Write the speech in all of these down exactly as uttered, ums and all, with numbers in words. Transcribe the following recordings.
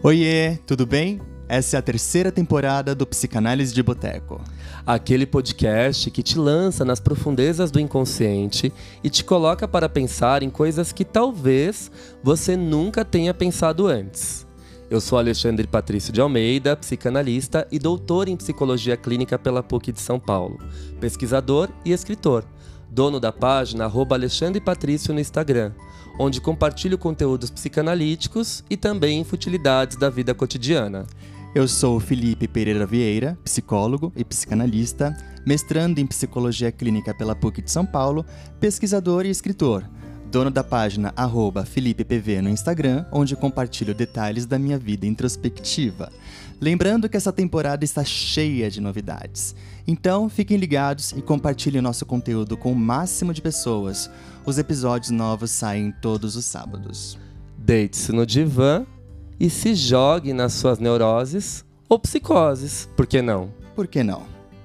Oiê, tudo bem? Essa é a terceira temporada do Psicanálise de Boteco. Aquele podcast que te lança nas profundezas do inconsciente e te coloca para pensar em coisas que talvez você nunca tenha pensado antes. Eu sou Alexandre Patrício de Almeida, psicanalista e doutor em psicologia clínica pela P U C de São Paulo, pesquisador e escritor, dono da página arroba Alexandre Patrício no Instagram, onde compartilho conteúdos psicanalíticos e também futilidades da vida cotidiana. Eu sou Felipe Pereira Vieira, psicólogo e psicanalista, mestrando em psicologia clínica pela P U C de São Paulo, pesquisador e escritor, dono da página arroba FelipePV no Instagram, onde compartilho detalhes da minha vida introspectiva. Lembrando que essa temporada está cheia de novidades. Então, fiquem ligados e compartilhem nosso conteúdo com o máximo de pessoas. Os episódios novos saem todos os sábados. Deite-se no divã e se jogue nas suas neuroses ou psicoses, por que não? Por que não?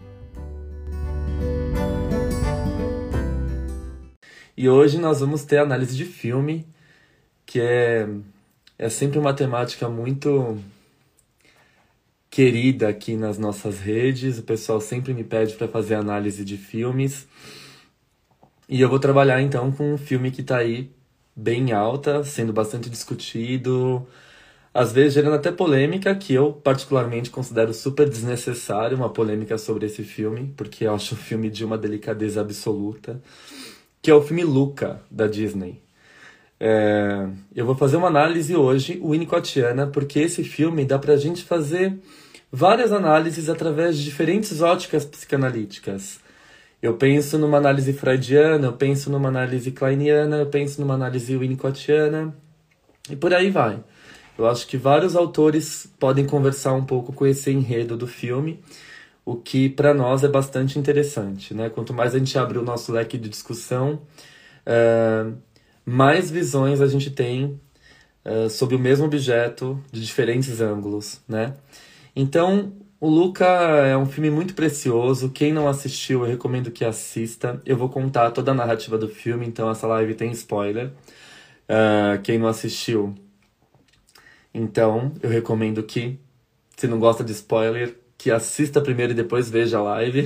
E hoje nós vamos ter análise de filme, que é, é sempre uma temática muito querida aqui nas nossas redes. O pessoal sempre me pede para fazer análise de filmes. E eu vou trabalhar então com um filme que está aí bem alta, sendo bastante discutido, às vezes gerando até polêmica, que eu particularmente considero super desnecessário uma polêmica sobre esse filme, porque eu acho um filme de uma delicadeza absoluta, que é o filme Luca, da Disney. É, eu vou fazer uma análise hoje, winnicottiana, porque esse filme dá pra gente fazer várias análises através de diferentes óticas psicanalíticas. Eu penso numa análise freudiana, eu penso numa análise kleiniana, eu penso numa análise winnicottiana, e por aí vai. Eu acho que vários autores podem conversar um pouco com esse enredo do filme, o que para nós é bastante interessante, né? Quanto mais a gente abre o nosso leque de discussão, uh, mais visões a gente tem uh, sobre o mesmo objeto de diferentes ângulos, né? Então, o Luca é um filme muito precioso. Quem não assistiu, eu recomendo que assista. Eu vou contar toda a narrativa do filme, então essa live tem spoiler. Uh, quem não assistiu, então eu recomendo que, se não gosta de spoiler, que assista primeiro e depois veja a live.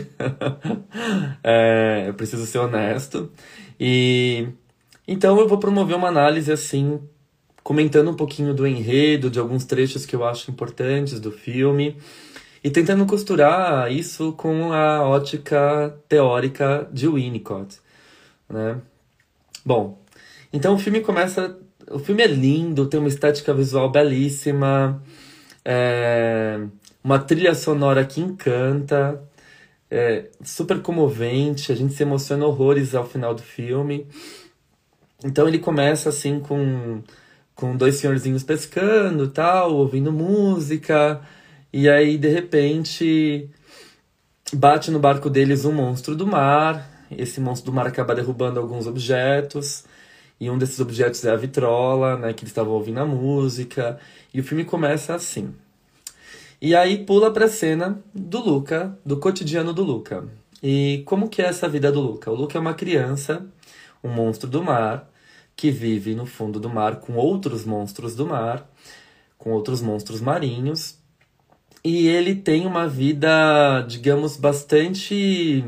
é, eu preciso ser honesto. E então eu vou promover uma análise assim, comentando um pouquinho do enredo, de alguns trechos que eu acho importantes do filme, e tentando costurar isso com a ótica teórica de Winnicott, né? Bom, então o filme começa... O filme é lindo, tem uma estética visual belíssima, é... uma trilha sonora que encanta, é super comovente, a gente se emociona horrores ao final do filme. Então ele começa assim com, com dois senhorzinhos pescando, tal, ouvindo música, e aí de repente bate no barco deles um monstro do mar. Esse monstro do mar acaba derrubando alguns objetos, e um desses objetos é a vitrola, né, que eles estavam ouvindo a música, e o filme começa assim. E aí pula pra cena do Luca, do cotidiano do Luca. E como que é essa vida do Luca? O Luca é uma criança, um monstro do mar, que vive no fundo do mar com outros monstros do mar, com outros monstros marinhos. E ele tem uma vida, digamos, bastante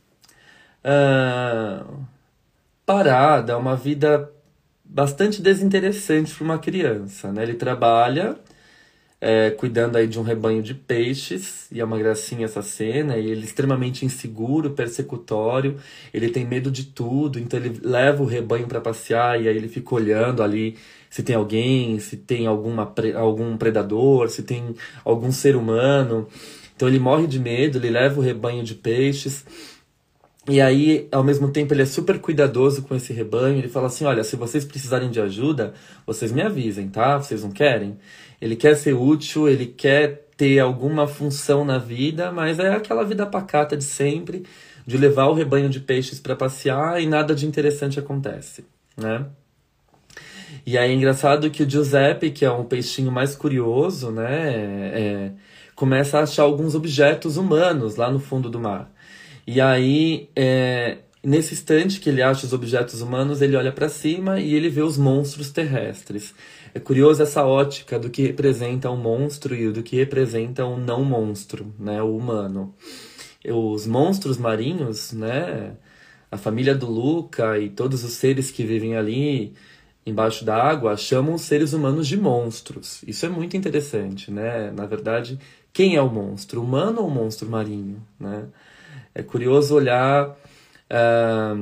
uh, parada, uma vida bastante desinteressante para uma criança, né? Ele trabalha... É, cuidando aí de um rebanho de peixes, e é uma gracinha essa cena, e ele é extremamente inseguro, persecutório, ele tem medo de tudo, então ele leva o rebanho para passear, e aí ele fica olhando ali se tem alguém, se tem alguma, algum predador, se tem algum ser humano. Então ele morre de medo, ele leva o rebanho de peixes, e aí, ao mesmo tempo, ele é super cuidadoso com esse rebanho. Ele fala assim, olha, se vocês precisarem de ajuda, vocês me avisem, tá? Vocês não querem? Ele quer ser útil, ele quer ter alguma função na vida, mas é aquela vida pacata de sempre, de levar o rebanho de peixes para passear e nada de interessante acontece, né? E aí é engraçado que o Giuseppe, que é um peixinho mais curioso, né, é, começa a achar alguns objetos humanos lá no fundo do mar. E aí, é, E nesse instante que ele acha os objetos humanos, ele olha para cima e ele vê os monstros terrestres. É curioso essa ótica do que representa um monstro e do que representa um não monstro, né, o humano. Os monstros marinhos, né, a família do Luca e todos os seres que vivem ali embaixo da água chamam os seres humanos de monstros. Isso é muito interessante, né? Na verdade, quem é o monstro? Humano ou o monstro marinho, né? É curioso olhar ah,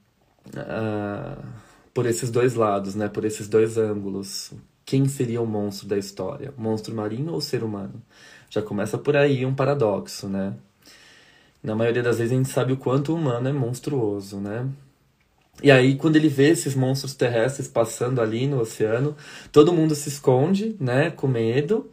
ah, por esses dois lados, né? Por esses dois ângulos. Quem seria o monstro da história? Monstro marinho ou ser humano? Já começa por aí um paradoxo, né? Na maioria das vezes a gente sabe o quanto o humano é monstruoso, né? E aí, quando ele vê esses monstros terrestres passando ali no oceano, todo mundo se esconde, né, com medo.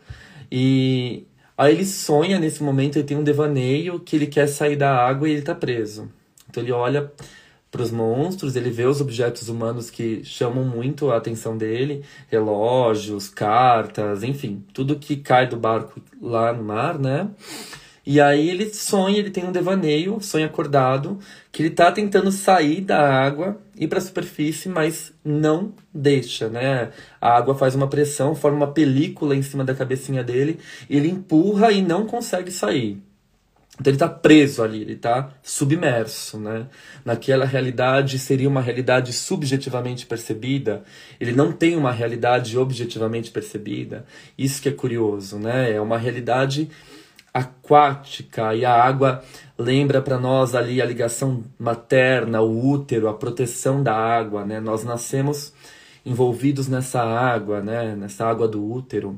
E aí ele sonha nesse momento, ele tem um devaneio que ele quer sair da água e ele tá preso. Então ele olha para os monstros, ele vê os objetos humanos que chamam muito a atenção dele, relógios, cartas, enfim, tudo que cai do barco lá no mar, né? E aí ele sonha, ele tem um devaneio, sonha acordado, que ele tá tentando sair da água, ir para a superfície, mas não deixa, né? A água faz uma pressão, forma uma película em cima da cabecinha dele, ele empurra e não consegue sair. Então ele tá preso ali, ele tá submerso, né? Naquela realidade seria uma realidade subjetivamente percebida, ele não tem uma realidade objetivamente percebida. Isso que é curioso, né? É uma realidade aquática, e a água lembra para nós ali a ligação materna, o útero, a proteção da água, né? Nós nascemos envolvidos nessa água, né? Nessa água do útero,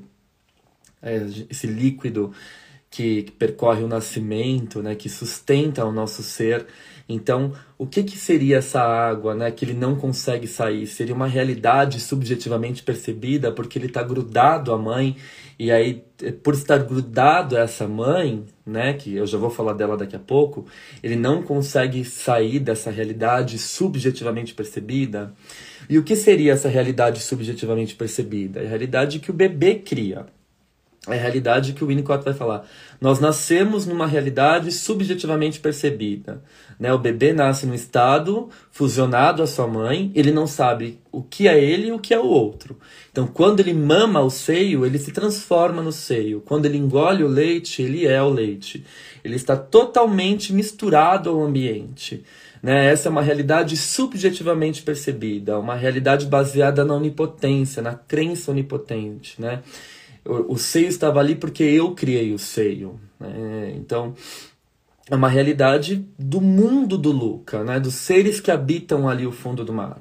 é, esse líquido que, que percorre o nascimento, né? Que sustenta o nosso ser. Então, o que, que seria essa água, né? Que ele não consegue sair? Seria uma realidade subjetivamente percebida porque ele está grudado à mãe. E aí, por estar grudado a essa mãe, né, que eu já vou falar dela daqui a pouco, ele não consegue sair dessa realidade subjetivamente percebida. E o que seria essa realidade subjetivamente percebida? É a realidade que o bebê cria. É a realidade que o Winnicott vai falar. Nós nascemos numa realidade subjetivamente percebida, né? O bebê nasce num estado fusionado à sua mãe, ele não sabe o que é ele e o que é o outro. Então, quando ele mama o seio, ele se transforma no seio. Quando ele engole o leite, ele é o leite. Ele está totalmente misturado ao ambiente, né? Essa é uma realidade subjetivamente percebida, uma realidade baseada na onipotência, na crença onipotente, né? O seio estava ali porque eu criei o seio, né? Então, é uma realidade do mundo do Luca, né? Dos seres que habitam ali o fundo do mar.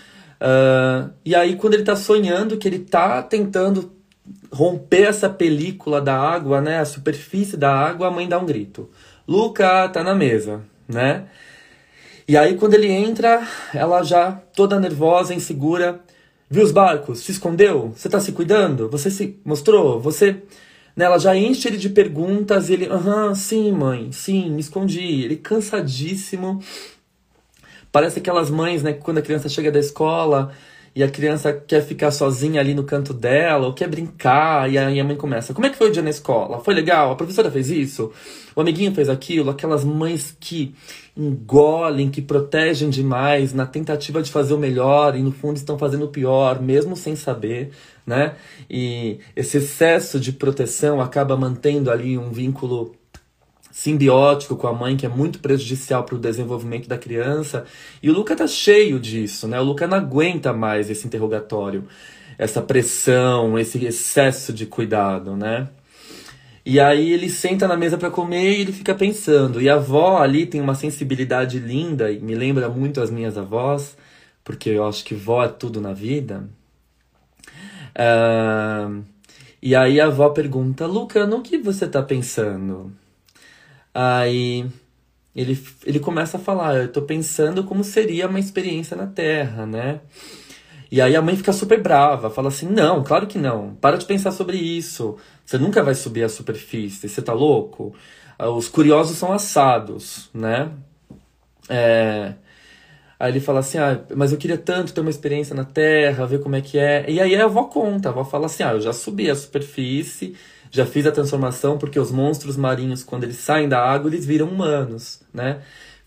Uh, e aí, quando ele está sonhando, que ele está tentando romper essa película da água, né? A superfície da água, a mãe dá um grito. Luca, tá na mesa, né? E aí, quando ele entra, ela já toda nervosa, insegura... Viu os barcos? Se escondeu? Você tá se cuidando? Você se mostrou? Você... Né, ela já enche ele de perguntas e ele... Aham, sim, mãe. Sim, me escondi. Ele cansadíssimo. Parece aquelas mães, né? Que quando a criança chega da escola e a criança quer ficar sozinha ali no canto dela ou quer brincar. E aí a mãe começa... Como é que foi o dia na escola? Foi legal? A professora fez isso? O amiguinho fez aquilo? Aquelas mães que engolem, que protegem demais na tentativa de fazer o melhor e no fundo estão fazendo o pior, mesmo sem saber, né? E esse excesso de proteção acaba mantendo ali um vínculo simbiótico com a mãe que é muito prejudicial para o desenvolvimento da criança. E o Luca tá cheio disso, né? O Luca não aguenta mais esse interrogatório, essa pressão, esse excesso de cuidado, né? E aí ele senta na mesa para comer e ele fica pensando. E a avó ali tem uma sensibilidade linda, e me lembra muito as minhas avós, porque eu acho que vó é tudo na vida. Uh, e aí a avó pergunta, Luca, no que você tá pensando? Aí ele, ele começa a falar, eu tô pensando como seria uma experiência na Terra, né? E aí a mãe fica super brava, fala assim, não, claro que não, para de pensar sobre isso, você nunca vai subir a superfície, você tá louco? Os curiosos são assados, né? É... Aí ele fala assim, ah, mas eu queria tanto ter uma experiência na Terra, ver como é que é. E aí a avó conta, a avó fala assim, ah, eu já subi a superfície, já fiz a transformação, porque os monstros marinhos, quando eles saem da água, eles viram humanos, né?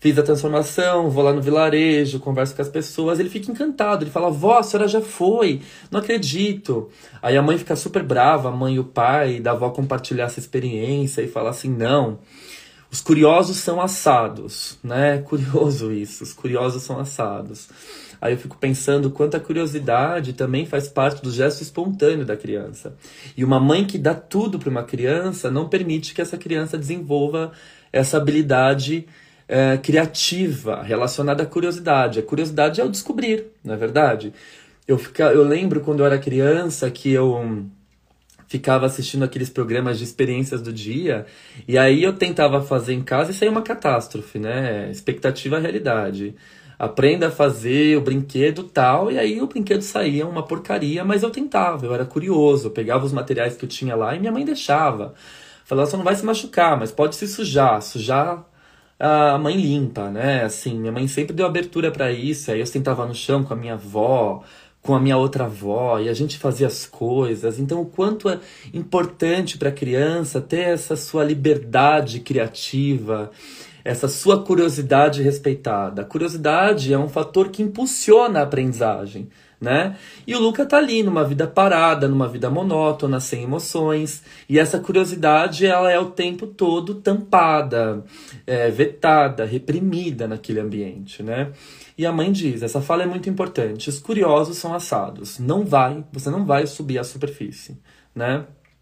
fiz a transformação, vou lá no vilarejo, converso com as pessoas, ele fica encantado, ele fala, vó, a senhora já foi, não acredito. Aí a mãe fica super brava, a mãe e o pai, da avó compartilhar essa experiência e falar assim, não, os curiosos são assados, né? Curioso isso, os curiosos são assados. Aí eu fico pensando quanto a curiosidade também faz parte do gesto espontâneo da criança. E uma mãe que dá tudo para uma criança não permite que essa criança desenvolva essa habilidade é, criativa relacionada à curiosidade. A curiosidade é o descobrir, não é verdade? Eu, fica, eu lembro quando eu era criança que eu ficava assistindo aqueles programas de experiências do dia, e aí eu tentava fazer em casa e saía uma catástrofe, né? Expectativa, realidade. Aprenda a fazer o brinquedo tal, e aí o brinquedo saía uma porcaria, mas eu tentava, eu era curioso, eu pegava os materiais que eu tinha lá e minha mãe deixava. Falava, só não vai se machucar, mas pode se sujar, sujar a mãe limpa, né? Assim, minha mãe sempre deu abertura para isso, aí eu sentava no chão com a minha avó, com a minha outra avó, e a gente fazia as coisas. Então, o quanto é importante para a criança ter essa sua liberdade criativa, essa sua curiosidade respeitada. A curiosidade é um fator que impulsiona a aprendizagem, né? E o Luca tá ali numa vida parada, numa vida monótona, sem emoções, e essa curiosidade ela é o tempo todo tampada, é, vetada, reprimida naquele ambiente, né? E a mãe diz, essa fala é muito importante, os curiosos são assados, não vai, você não vai subir à superfície, né?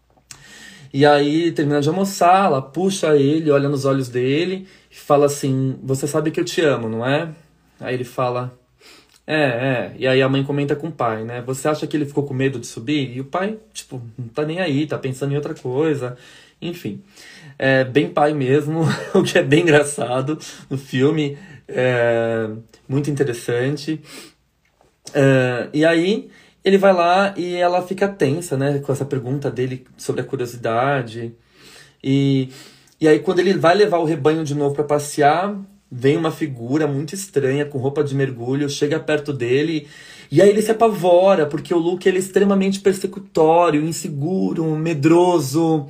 E aí, termina de almoçar, ela puxa ele, olha nos olhos dele e fala assim, você sabe que eu te amo, não é? Aí ele fala, é, é. E aí a mãe comenta com o pai, né? Você acha que ele ficou com medo de subir? E o pai, tipo, não tá nem aí, tá pensando em outra coisa. Enfim, é bem pai mesmo, o que é bem engraçado no filme. É muito interessante. É, e aí ele vai lá e ela fica tensa, né? Com essa pergunta dele sobre a curiosidade. E, e aí quando ele vai levar o rebanho de novo para passear, vem uma figura muito estranha com roupa de mergulho, chega perto dele e aí ele se apavora, porque o Luke ele é extremamente persecutório, inseguro, medroso,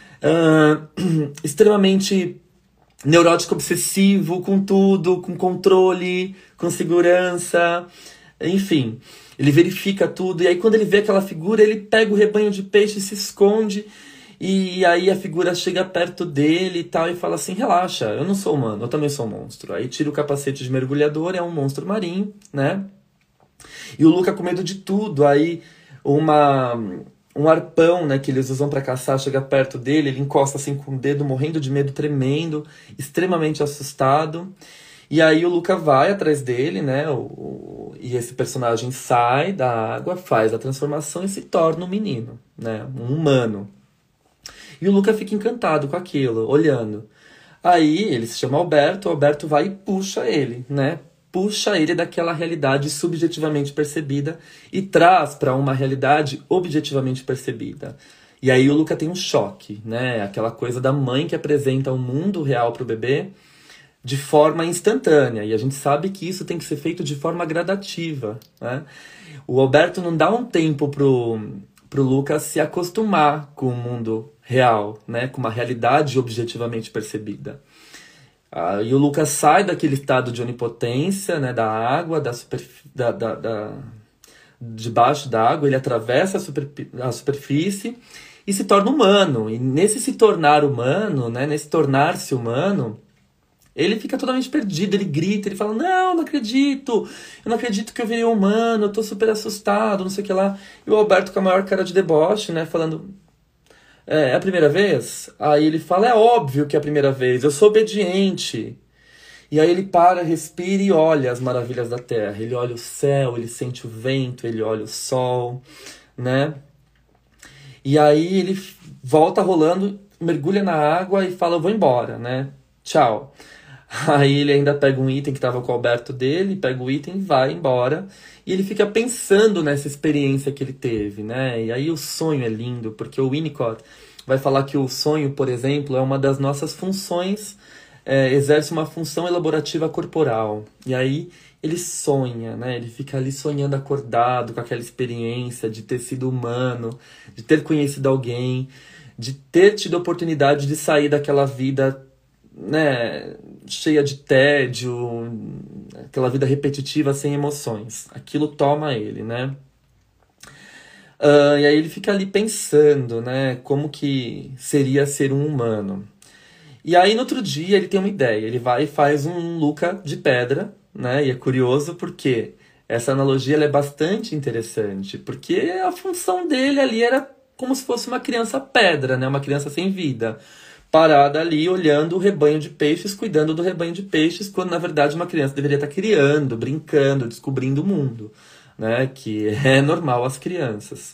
uh, extremamente neurótico obsessivo com tudo, com controle, com segurança, enfim. Ele verifica tudo, e aí quando ele vê aquela figura, ele pega o rebanho de peixe e se esconde, e aí a figura chega perto dele e tal, e fala assim, relaxa, eu não sou humano, eu também sou um monstro. Aí tira o capacete de mergulhador, é um monstro marinho, né? E o Luca com medo de tudo, aí uma... um arpão, né, que eles usam para caçar, chega perto dele, ele encosta assim com o dedo, morrendo de medo, tremendo, extremamente assustado. E aí o Luca vai atrás dele, né, o, o, e esse personagem sai da água, faz a transformação e se torna um menino, né, um humano. E o Luca fica encantado com aquilo, olhando. Aí ele se chama Alberto, o Alberto vai e puxa ele, né, puxa ele daquela realidade subjetivamente percebida e traz para uma realidade objetivamente percebida. E aí o Luca tem um choque, né? Aquela coisa da mãe que apresenta o mundo real para o bebê de forma instantânea. E a gente sabe que isso tem que ser feito de forma gradativa, né? O Alberto não dá um tempo pro, pro Luca se acostumar com o mundo real, né? Com uma realidade objetivamente percebida. Ah, e o Lucas sai daquele estado de onipotência, né, da água, da superf... da, da, da... debaixo da água, ele atravessa a, super... a superfície e se torna humano. E nesse se tornar humano, né, nesse tornar-se humano, ele fica totalmente perdido, ele grita, ele fala, não, não acredito, eu não acredito que eu virei humano, eu tô super assustado, não sei o que lá. E o Alberto com a maior cara de deboche, né, falando... É a primeira vez? Aí ele fala, é óbvio que é a primeira vez, eu sou obediente. E aí ele para, respira e olha as maravilhas da terra. Ele olha o céu, ele sente o vento, ele olha o sol, né? E aí ele volta rolando, mergulha na água e fala, eu vou embora, né? Tchau. Aí ele ainda pega um item que estava com o Alberto dele, pega o item e vai embora. E ele fica pensando nessa experiência que ele teve, né? E aí o sonho é lindo, porque o Winnicott vai falar que o sonho, por exemplo, é uma das nossas funções, é, exerce uma função elaborativa corporal. E aí ele sonha, né? Ele fica ali sonhando acordado com aquela experiência de ter sido humano, de ter conhecido alguém, de ter tido a oportunidade de sair daquela vida né, cheia de tédio, aquela vida repetitiva sem emoções. Aquilo toma ele, né? Uh, e aí ele fica ali pensando, né, como que seria ser um humano. E aí no outro dia ele tem uma ideia, ele vai e faz um Luca de pedra, né? E é curioso porque essa analogia ela é bastante interessante, porque a função dele ali era como se fosse uma criança pedra, né? Uma criança sem vida, parada ali olhando o rebanho de peixes, cuidando do rebanho de peixes, quando na verdade uma criança deveria estar criando, brincando, descobrindo o mundo, né? Que é normal às crianças.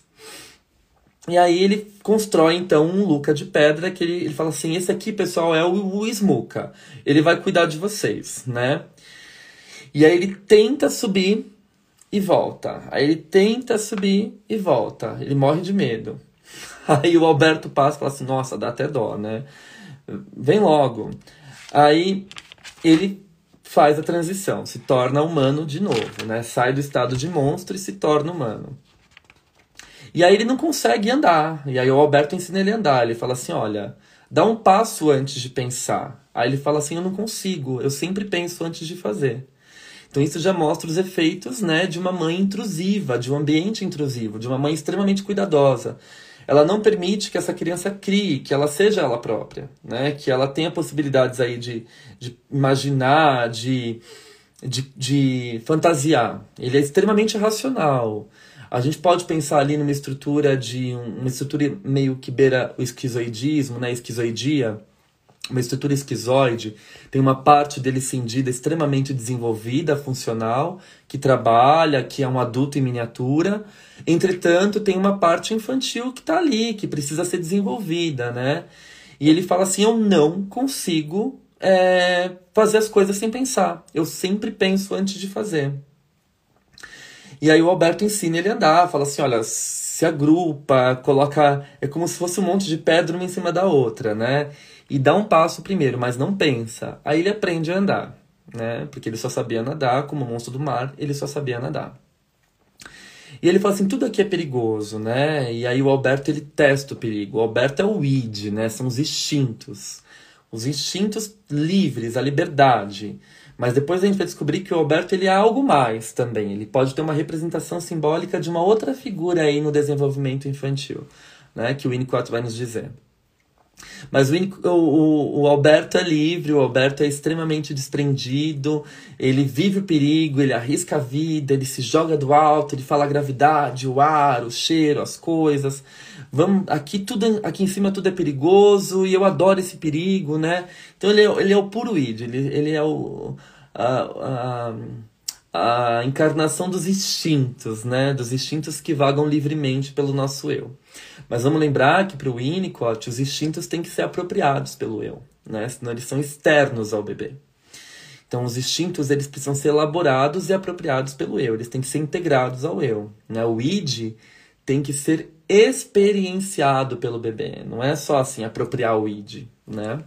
E aí ele constrói, então, um Luca de pedra, que ele, ele fala assim, esse aqui, pessoal, é o, o Smuka. Ele vai cuidar de vocês, né? E aí ele tenta subir e volta. Aí ele tenta subir e volta. Ele morre de medo. Aí o Alberto passa e fala assim, nossa, dá até dó, né? Vem logo. Aí ele faz a transição, se torna humano de novo, né? Sai do estado de monstro e se torna humano. E aí ele não consegue andar. E aí o Alberto ensina ele a andar. Ele fala assim, olha, dá um passo antes de pensar. Aí ele fala assim, eu não consigo. Eu sempre penso antes de fazer. Então isso já mostra os efeitos, né, de uma mãe intrusiva, de um ambiente intrusivo, de uma mãe extremamente cuidadosa. Ela não permite que essa criança crie, que ela seja ela própria, né? Que ela tenha possibilidades aí de, de imaginar, de, de, de fantasiar. Ele é extremamente racional. A gente pode pensar ali numa estrutura de uma estrutura meio que beira o esquizoidismo, né? Esquizoidia, uma estrutura esquizoide. Tem uma parte dele cindida extremamente desenvolvida, funcional, que trabalha, que é um adulto em miniatura. Entretanto, tem uma parte infantil que está ali, que precisa ser desenvolvida, né? E ele fala assim, eu não consigo é, fazer as coisas sem pensar. Eu sempre penso antes de fazer. E aí o Alberto ensina ele a andar, fala assim, olha, se agrupa, coloca... É como se fosse um monte de pedra uma em cima da outra, né? E dá um passo primeiro, mas não pensa. Aí ele aprende a andar, né? Porque ele só sabia nadar, como monstro do mar, ele só sabia nadar. E ele fala assim, tudo aqui é perigoso, né? E aí o Alberto, ele testa o perigo. O Alberto é o id, né? São os instintos. Os instintos livres, a liberdade. Mas depois a gente vai descobrir que o Alberto ele é algo mais também. Ele pode ter uma representação simbólica de uma outra figura aí no desenvolvimento infantil, né? Que o Winnicott vai nos dizer. Mas o, o, o Alberto é livre, o Alberto é extremamente desprendido, ele vive o perigo, ele arrisca a vida, ele se joga do alto, ele fala a gravidade, o ar, o cheiro, as coisas. Vamos, aqui, tudo, aqui em cima tudo é perigoso e eu adoro esse perigo, né? Então ele é, ele é o puro id, ele, ele é o, a, a, a encarnação dos instintos, né? Dos instintos que vagam livremente pelo nosso eu. Mas vamos lembrar que para o Winnicott os instintos têm que ser apropriados pelo eu, né? Senão eles são externos ao bebê. Então os instintos eles precisam ser elaborados e apropriados pelo eu, eles têm que ser integrados ao eu, né? O id tem que ser experienciado pelo bebê, não é só assim apropriar o id, né?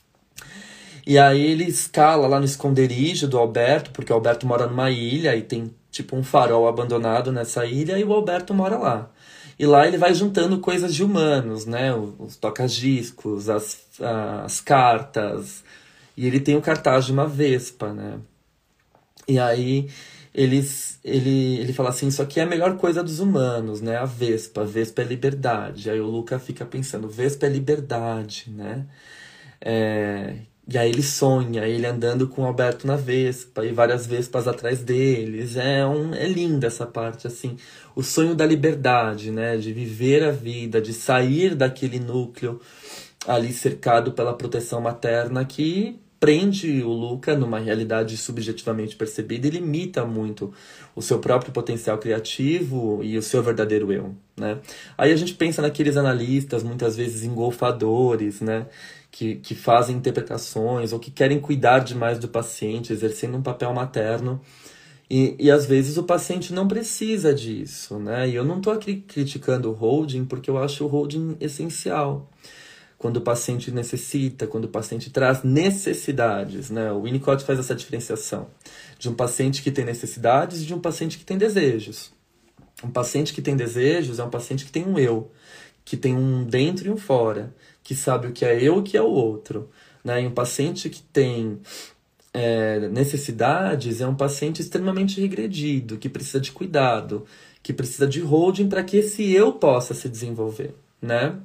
E aí ele escala lá no esconderijo do Alberto, porque o Alberto mora numa ilha e tem tipo um farol abandonado nessa ilha e o Alberto mora lá. E lá ele vai juntando coisas de humanos, né? Os toca-discos, as, as cartas. E ele tem o cartaz de uma vespa, né? E aí eles, ele, ele fala assim, isso aqui é a melhor coisa dos humanos, né? A vespa, a vespa é liberdade. Aí o Luca fica pensando, vespa é liberdade, né? É... E aí ele sonha, ele andando com o Alberto na vespa, e várias vespas atrás deles. É, um, é linda essa parte, assim. O sonho da liberdade, né? De viver a vida, de sair daquele núcleo ali cercado pela proteção materna que prende o Luca numa realidade subjetivamente percebida e limita muito o seu próprio potencial criativo e o seu verdadeiro eu, né? Aí a gente pensa naqueles analistas, muitas vezes engolfadores, né? Que, que fazem interpretações ou que querem cuidar demais do paciente, exercendo um papel materno. E, e às vezes o paciente não precisa disso, né? E eu não estou aqui criticando o holding porque eu acho o holding essencial. Quando o paciente necessita, quando o paciente traz necessidades, né? O Winnicott faz essa diferenciação de um paciente que tem necessidades e de um paciente que tem desejos. Um paciente que tem desejos é um paciente que tem um eu, que tem um dentro e um fora, que sabe o que é eu e o que é o outro, né? E um paciente que tem é, necessidades é um paciente extremamente regredido, que precisa de cuidado, que precisa de holding para que esse eu possa se desenvolver, né?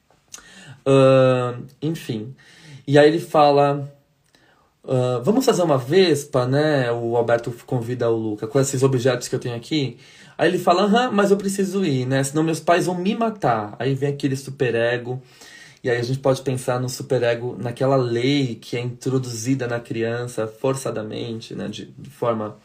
Uh, enfim. E aí ele fala... Uh, vamos fazer uma vespa, né? O Alberto convida o Luca com esses objetos que eu tenho aqui. Aí ele fala, aham, mas eu preciso ir, né? Senão meus pais vão me matar. Aí vem aquele superego. E aí a gente pode pensar no superego, naquela lei que é introduzida na criança forçadamente, né? De, de forma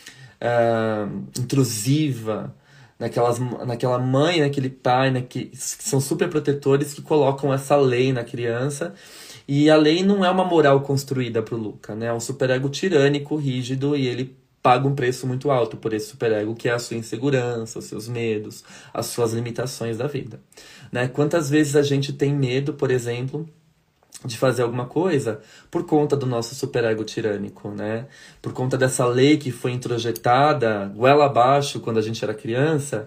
uh, intrusiva. Naquelas, naquela mãe, naquele pai, né? Que, que são super protetores que colocam essa lei na criança. E a lei não é uma moral construída para o Luca, né? É um superego tirânico, rígido, e ele paga um preço muito alto por esse superego, que é a sua insegurança, os seus medos, as suas limitações da vida, né? Quantas vezes a gente tem medo, por exemplo, de fazer alguma coisa por conta do nosso superego tirânico, né? Por conta dessa lei que foi introjetada goela abaixo quando a gente era criança.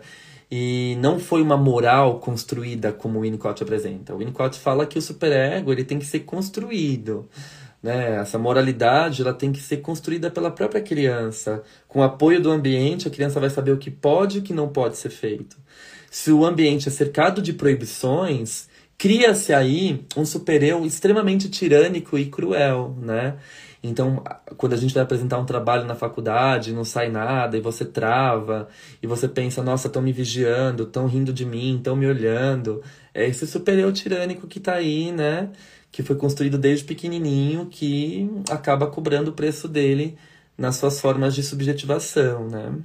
E não foi uma moral construída como o Winnicott apresenta. O Winnicott fala que o superego ele tem que ser construído, né? Essa moralidade ela tem que ser construída pela própria criança. Com o apoio do ambiente, a criança vai saber o que pode e o que não pode ser feito. Se o ambiente é cercado de proibições, cria-se aí um supereu extremamente tirânico e cruel, né? Então, quando a gente vai apresentar um trabalho na faculdade, não sai nada, e você trava, e você pensa, nossa, estão me vigiando, estão rindo de mim, estão me olhando. É esse supereu tirânico que está aí, né? Que foi construído desde pequenininho, que acaba cobrando o preço dele nas suas formas de subjetivação, né?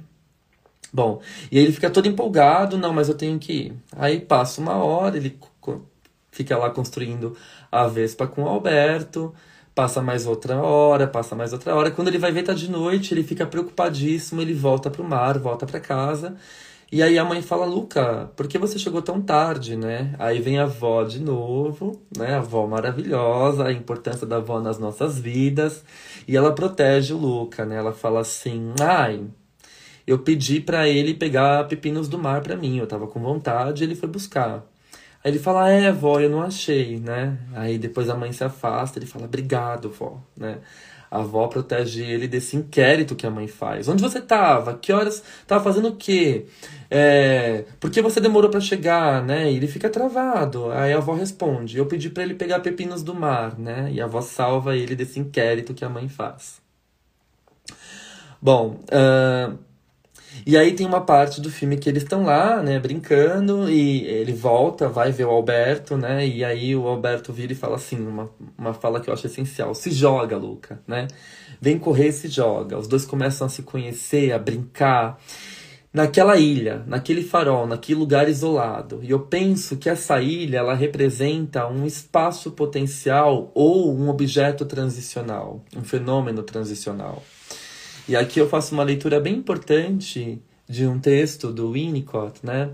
Bom, e aí ele fica todo empolgado, não, mas eu tenho que ir. Aí passa uma hora, ele fica lá construindo a Vespa com o Alberto... Passa mais outra hora, passa mais outra hora. Quando ele vai ver, tá de noite, ele fica preocupadíssimo, ele volta pro mar, volta pra casa. E aí a mãe fala, Luca, por que você chegou tão tarde, né? Aí vem a avó de novo, né? A avó maravilhosa, a importância da avó nas nossas vidas. E ela protege o Luca, né? Ela fala assim, ai, eu pedi pra ele pegar pepinos do mar pra mim, eu tava com vontade, ele foi buscar. Aí ele fala, é, vó, eu não achei, né? Aí depois a mãe se afasta, ele fala, obrigado, vó, né? A avó protege ele desse inquérito que a mãe faz. Onde você tava? Que horas? Tava fazendo o quê? É... Por que você demorou pra chegar, né? E ele fica travado. Aí a avó responde, eu pedi pra ele pegar pepinos do mar, né? E a avó salva ele desse inquérito que a mãe faz. Bom, uh... e aí tem uma parte do filme que eles estão lá, né, brincando, e ele volta, vai ver o Alberto, né, e aí o Alberto vira e fala assim, uma, uma fala que eu acho essencial, se joga, Luca, né, vem correr e se joga. Os dois começam a se conhecer, a brincar, naquela ilha, naquele farol, naquele lugar isolado. E eu penso que essa ilha, ela representa um espaço potencial ou um objeto transicional, um fenômeno transicional. E aqui eu faço uma leitura bem importante de um texto do Winnicott, né?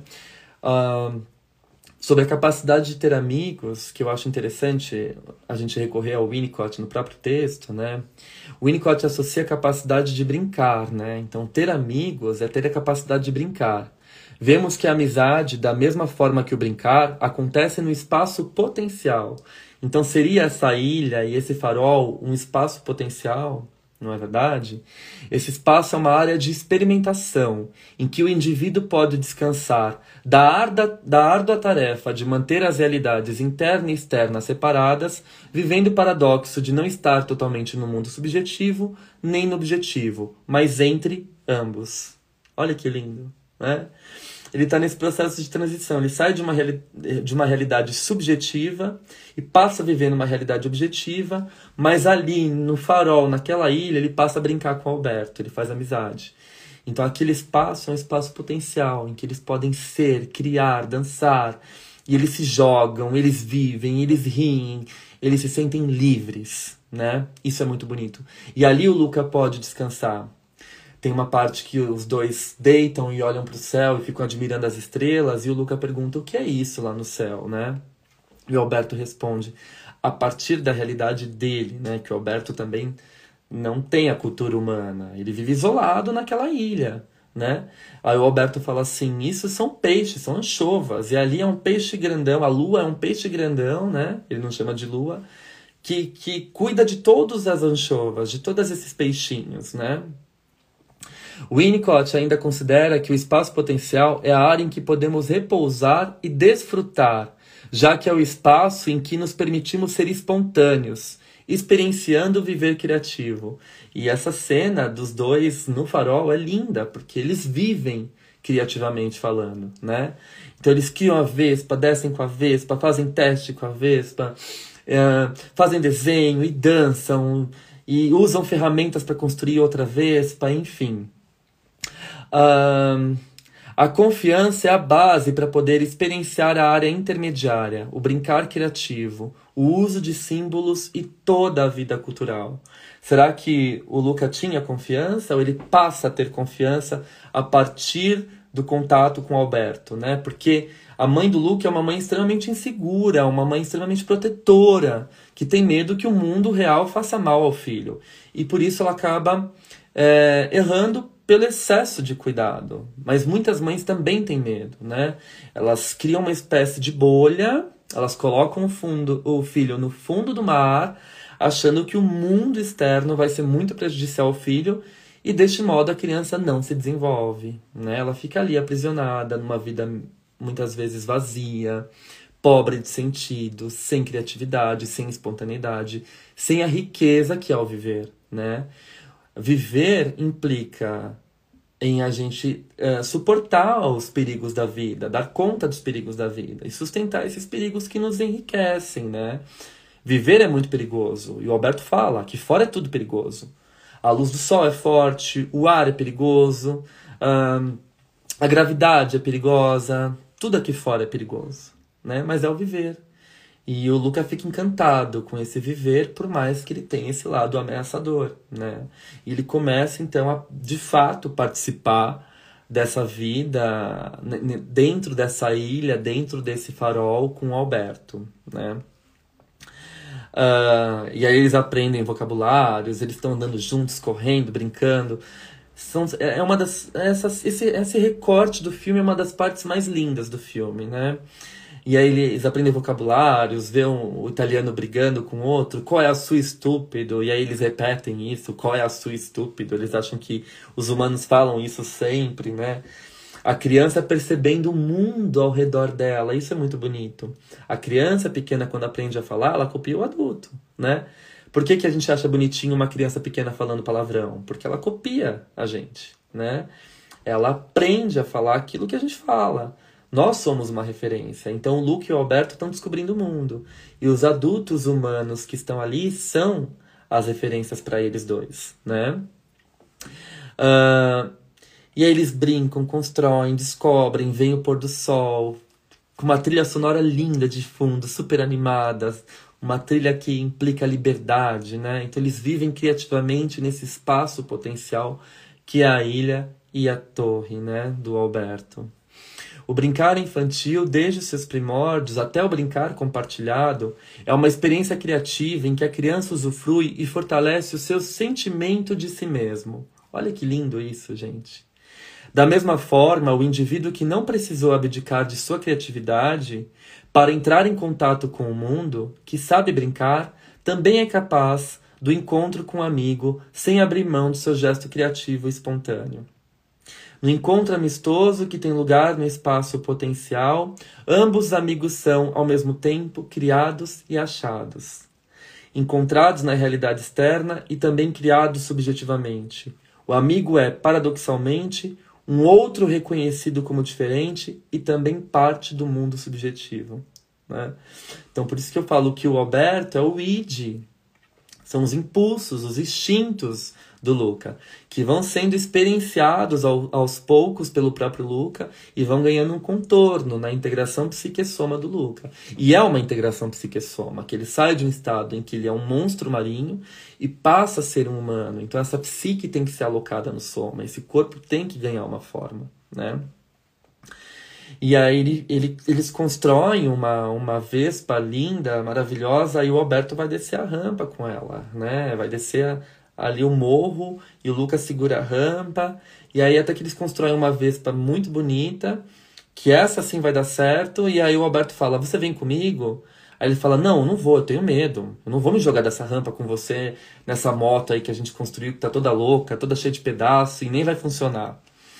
Uh, sobre a capacidade de ter amigos, que eu acho interessante a gente recorrer ao Winnicott no próprio texto, né? O Winnicott associa a capacidade de brincar, né? Então, ter amigos é ter a capacidade de brincar. Vemos que a amizade, da mesma forma que o brincar, acontece no espaço potencial. Então, seria essa ilha e esse farol um espaço potencial? Não é verdade? Esse espaço é uma área de experimentação, em que o indivíduo pode descansar da árdua, da árdua tarefa de manter as realidades interna e externa separadas, vivendo o paradoxo de não estar totalmente no mundo subjetivo, nem no objetivo, mas entre ambos. Olha que lindo, né? Ele está nesse processo de transição, ele sai de uma, reali- de uma realidade subjetiva e passa a viver numa realidade objetiva, mas ali no farol, naquela ilha, ele passa a brincar com o Alberto, ele faz amizade. Então aquele espaço é um espaço potencial, em que eles podem ser, criar, dançar, e eles se jogam, eles vivem, eles riem, eles se sentem livres, né? Isso é muito bonito. E ali o Luca pode descansar. Tem uma parte que os dois deitam e olham para o céu e ficam admirando as estrelas, e o Luca pergunta o que é isso lá no céu, né? E o Alberto responde, a partir da realidade dele, né? Que o Alberto também não tem a cultura humana, ele vive isolado naquela ilha, né? Aí o Alberto fala assim, isso são peixes, são anchovas, e ali é um peixe grandão, a lua é um peixe grandão, né? Ele não chama de lua, que, que cuida de todas as anchovas, de todos esses peixinhos, né? Winnicott ainda considera que o espaço potencial é a área em que podemos repousar e desfrutar, já que é o espaço em que nos permitimos ser espontâneos, experienciando o viver criativo. E essa cena dos dois no farol é linda, porque eles vivem criativamente falando, né? Então eles criam a vespa, descem com a vespa, fazem teste com a vespa, é, fazem desenho e dançam, e usam ferramentas para construir outra vespa, enfim. Um, a confiança é a base para poder experienciar a área intermediária, o brincar criativo, o uso de símbolos e toda a vida cultural. Será que o Luca tinha confiança ou ele passa a ter confiança a partir do contato com o Alberto, né? Porque a mãe do Luca é uma mãe extremamente insegura, uma mãe extremamente protetora, que tem medo que o mundo real faça mal ao filho. E por isso ela acaba é, errando pelo excesso de cuidado. Mas muitas mães também têm medo, né? Elas criam uma espécie de bolha, elas colocam o, fundo, o filho no fundo do mar, achando que o mundo externo vai ser muito prejudicial ao filho, e deste modo a criança não se desenvolve, né? Ela fica ali aprisionada numa vida muitas vezes vazia, pobre de sentido, sem criatividade, sem espontaneidade, sem a riqueza que é o viver, né? Viver implica em a gente uh, suportar os perigos da vida, dar conta dos perigos da vida e sustentar esses perigos que nos enriquecem, né? Viver é muito perigoso, e o Alberto fala que fora é tudo perigoso. A luz do sol é forte, o ar é perigoso, uh, a gravidade é perigosa, tudo aqui fora é perigoso, né? Mas é o viver. E o Luca fica encantado com esse viver, por mais que ele tenha esse lado ameaçador, né? E ele começa, então, a, de fato, participar dessa vida dentro dessa ilha, dentro desse farol com o Alberto, né? Uh, e aí eles aprendem vocabulários, eles estão andando juntos, correndo, brincando. São, é uma das, essas, esse, esse recorte do filme é uma das partes mais lindas do filme, né? E aí eles aprendem vocabulários, vê um, o italiano brigando com o outro, qual é a sua estúpido? E aí eles repetem isso, qual é a sua estúpido? Eles acham que os humanos falam isso sempre, né? A criança percebendo o mundo ao redor dela, isso é muito bonito. A criança pequena, quando aprende a falar, ela copia o adulto, né? Por que que a gente acha bonitinho uma criança pequena falando palavrão? Porque ela copia a gente, né? Ela aprende a falar aquilo que a gente fala. Nós somos uma referência. Então o Luca e o Alberto estão descobrindo o mundo. E os adultos humanos que estão ali são as referências para eles dois, né? Uh, e aí eles brincam, constroem, descobrem, vem o pôr do sol, com uma trilha sonora linda de fundo, super animada, uma trilha que implica liberdade, né? Então eles vivem criativamente nesse espaço potencial que é a ilha e a torre, né, do Alberto. O brincar infantil, desde os seus primórdios até o brincar compartilhado, é uma experiência criativa em que a criança usufrui e fortalece o seu sentimento de si mesmo. Olha que lindo isso, gente. Da mesma forma, o indivíduo que não precisou abdicar de sua criatividade para entrar em contato com o mundo, que sabe brincar, também é capaz do encontro com um amigo sem abrir mão do seu gesto criativo e espontâneo. No encontro amistoso que tem lugar no espaço potencial, ambos os amigos são, ao mesmo tempo, criados e achados. Encontrados na realidade externa e também criados subjetivamente. O amigo é, paradoxalmente, um outro reconhecido como diferente e também parte do mundo subjetivo, né? Então, por isso que eu falo que o Alberto é o id. São os impulsos, os instintos do Luca, que vão sendo experienciados ao, aos poucos pelo próprio Luca e vão ganhando um contorno na integração psique-soma do Luca. E é uma integração psique-soma, que ele sai de um estado em que ele é um monstro marinho e passa a ser um humano. Então essa psique tem que ser alocada no soma, esse corpo tem que ganhar uma forma, né? E aí ele, ele, eles constroem uma, uma vespa linda, maravilhosa, e o Alberto vai descer a rampa com ela, né? Vai descer a, ali o morro, e o Lucas segura a rampa, e aí até que eles constroem uma vespa muito bonita, que essa sim vai dar certo, e aí o Alberto fala, você vem comigo? Aí ele fala, não, eu não vou, eu tenho medo. Eu não vou me jogar dessa rampa com você, nessa moto aí que a gente construiu, que tá toda louca, toda cheia de pedaço e nem vai funcionar.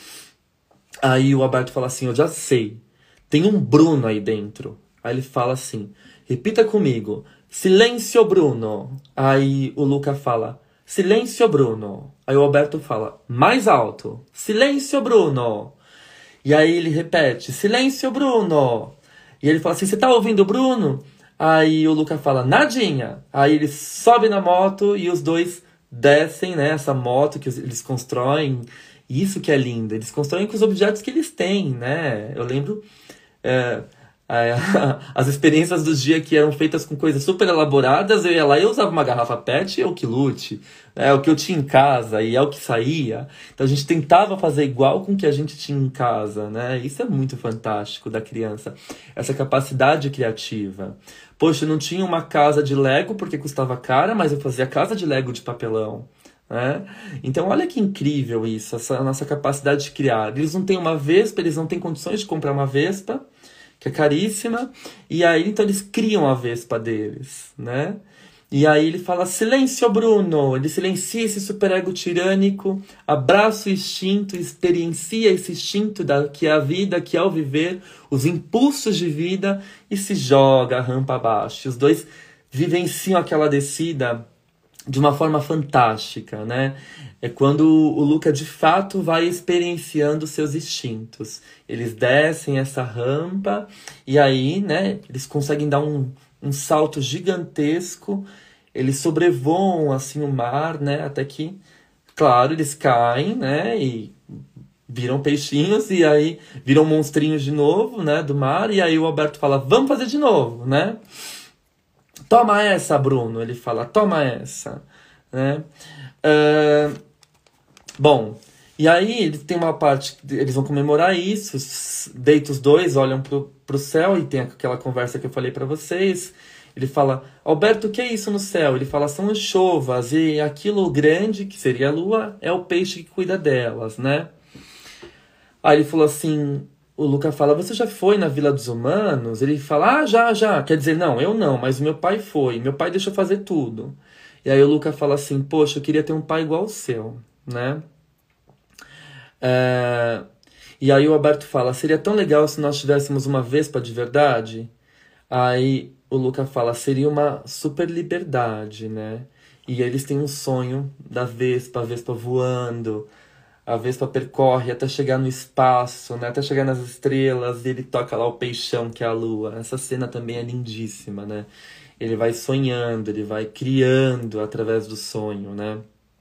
Aí o Alberto fala assim, eu já sei, tem um Bruno aí dentro. Aí ele fala assim, repita comigo, silêncio, Bruno. Aí o Luca fala, silêncio, Bruno. Aí o Alberto fala, mais alto, silêncio, Bruno. E aí ele repete, silêncio, Bruno. E ele fala assim, você tá ouvindo o Bruno? Aí o Luca fala, nadinha. Aí ele sobe na moto e os dois descem, né, essa moto que eles constroem. Isso que é lindo, eles constroem com os objetos que eles têm, né? Eu lembro é, a, as experiências do dia que eram feitas com coisas super elaboradas, eu ia lá e eu usava uma garrafa pet e eu que lute. É o que eu tinha em casa e é o que saía. Então a gente tentava fazer igual com o que a gente tinha em casa, né? Isso é muito fantástico da criança, essa capacidade criativa. Poxa, eu não tinha uma casa de Lego porque custava cara, mas eu fazia casa de Lego de papelão. Né? Então olha que incrível isso, essa nossa capacidade de criar. Eles não têm uma Vespa, eles não têm condições de comprar uma Vespa, que é caríssima, e aí então eles criam a Vespa deles, né? E aí ele fala, silêncio, Bruno. Ele silencia esse superego tirânico, abraça o instinto, experiencia esse instinto da, que é a vida, que é o viver, os impulsos de vida, e se joga a rampa abaixo. Os dois vivenciam aquela descida de uma forma fantástica, né? É quando o Luca, de fato, vai experienciando seus instintos. Eles descem essa rampa e aí, né, eles conseguem dar um, um salto gigantesco. Eles sobrevoam, assim, o mar, né? Até que, claro, eles caem, né? E viram peixinhos e aí viram monstrinhos de novo, né? Do mar. E aí o Alberto fala, vamos fazer de novo, né? Toma essa, Bruno. Ele fala, toma essa. Né? Uh, bom, e aí eles tem uma parte, eles vão comemorar isso, deitam os dois, olham pro, pro céu e tem aquela conversa que eu falei pra vocês. Ele fala, Alberto, o que é isso no céu? Ele fala, são anchovas e aquilo grande, que seria a lua, é o peixe que cuida delas, né? Aí ele falou assim... O Luca fala, você já foi na Vila dos Humanos? Ele fala, ah, já, já. Quer dizer, não, eu não, mas o meu pai foi. Meu pai deixou fazer tudo. E aí o Luca fala assim, poxa, eu queria ter um pai igual ao seu, né? É... E aí o Alberto fala, seria tão legal se nós tivéssemos uma Vespa de verdade? Aí o Luca fala, seria uma super liberdade, né? E eles têm um sonho da Vespa, a Vespa voando... A Vespa percorre até chegar no espaço, né? Até chegar nas estrelas, e ele toca lá o peixão, que é a lua. Essa cena também é lindíssima, né? Ele vai sonhando, ele vai criando através do sonho, né?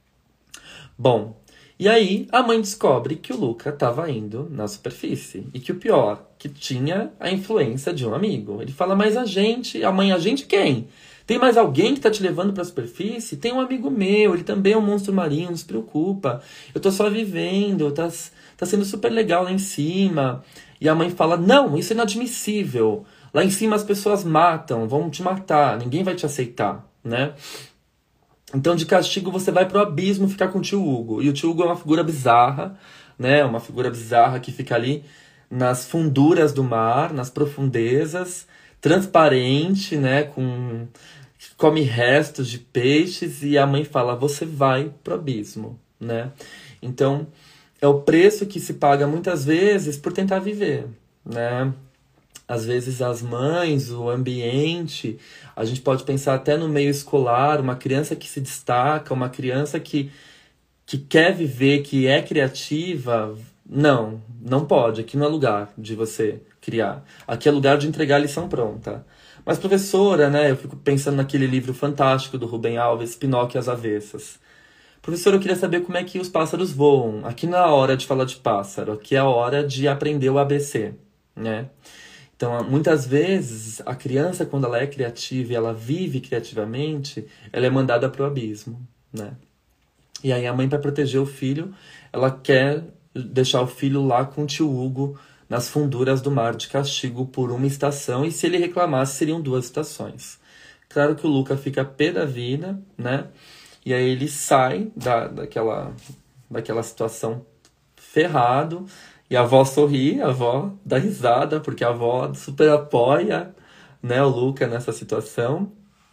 Bom, e aí a mãe descobre que o Luca estava indo na superfície. E que o pior, que tinha a influência de um amigo. Ele fala, mas a gente... A mãe, a gente quem? Tem mais alguém que tá te levando para a superfície? Tem um amigo meu, ele também é um monstro marinho, não se preocupa. Eu tô só vivendo, tá, tá sendo super legal lá em cima. E a mãe fala, não, isso é inadmissível. Lá em cima as pessoas matam, vão te matar, ninguém vai te aceitar, né? Então de castigo você vai pro abismo ficar com o tio Hugo. E o tio Hugo é uma figura bizarra, né? Uma figura bizarra que fica ali nas funduras do mar, nas profundezas, transparente, né, com come restos de peixes, e a mãe fala, você vai pro abismo, né? Então, é o preço que se paga muitas vezes por tentar viver, né? Às vezes as mães, o ambiente, a gente pode pensar até no meio escolar, uma criança que se destaca, uma criança que, que quer viver, que é criativa, não, não pode, aqui não é lugar de você criar. Aqui é lugar de entregar a lição pronta. Mas, professora, né, eu fico pensando naquele livro fantástico do Rubem Alves, Pinóquio e as Avessas. Professora, eu queria saber como é que os pássaros voam. Aqui não é a hora de falar de pássaro, aqui é a hora de aprender o A B C, né? Então, muitas vezes, a criança, quando ela é criativa e ela vive criativamente, ela é mandada para o abismo, né? E aí a mãe, para proteger o filho, ela quer deixar o filho lá com o tio Hugo, nas funduras do mar de castigo por uma estação, e se ele reclamasse, seriam duas estações. Claro que o Luca fica pé da vida, né? E aí ele sai da, daquela, daquela situação ferrado, e a avó sorri, a avó dá risada, porque a avó super apoia, né, o Luca nessa situação.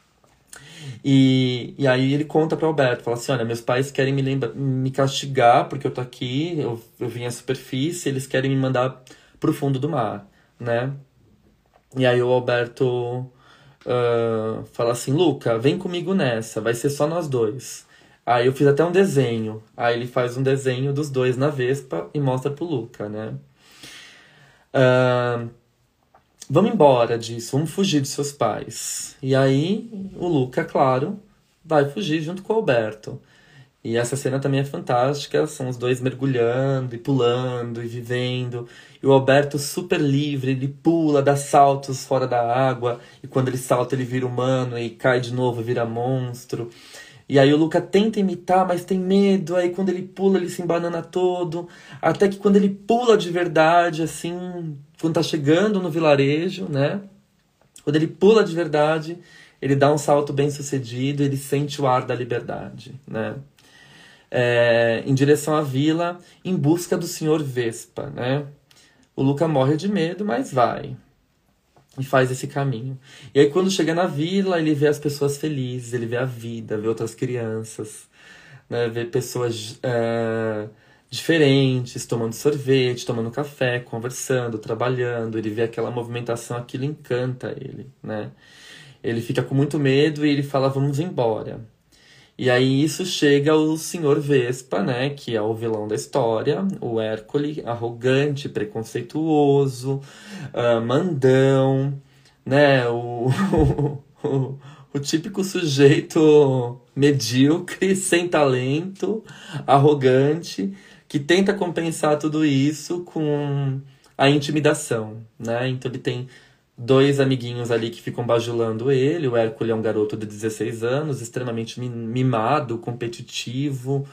E, e aí ele conta para Alberto, fala assim, olha, meus pais querem me, lembra me castigar porque eu tô aqui, eu, eu vim à superfície, eles querem me mandar pro fundo do mar, né? E aí o Alberto uh, fala assim, Luca, vem comigo nessa, vai ser só nós dois. Aí eu fiz até um desenho, aí ele faz um desenho dos dois na Vespa e mostra pro Luca, né? Uh, Vamos embora disso, vamos fugir dos seus pais. E aí, o Luca, claro, vai fugir junto com o Alberto. E essa cena também é fantástica, são os dois mergulhando e pulando e vivendo. E o Alberto super livre, ele pula, dá saltos fora da água. E quando ele salta, ele vira humano e cai de novo, vira monstro. E aí o Luca tenta imitar, mas tem medo. Aí quando ele pula, ele se embanana todo. Até que quando ele pula de verdade, assim, quando tá chegando no vilarejo, né? Quando ele pula de verdade, ele dá um salto bem sucedido, ele sente o ar da liberdade, né? É, em direção à vila, em busca do senhor Vespa, né? O Luca morre de medo, mas vai. E faz esse caminho. E aí quando chega na vila, ele vê as pessoas felizes, ele vê a vida, vê outras crianças, né? Vê pessoas é, diferentes, tomando sorvete, tomando café, conversando, trabalhando. Ele vê aquela movimentação, aquilo encanta ele, né? Ele fica com muito medo e ele fala, vamos embora. E aí isso chega ao senhor Vespa, né? Que é o vilão da história, o Hércules, arrogante, preconceituoso, uh, mandão, né? O, o, o típico sujeito medíocre, sem talento, arrogante, que tenta compensar tudo isso com a intimidação, né? Então ele tem dois amiguinhos ali que ficam bajulando ele. O Hércules é um garoto de dezesseis anos, extremamente mimado, competitivo,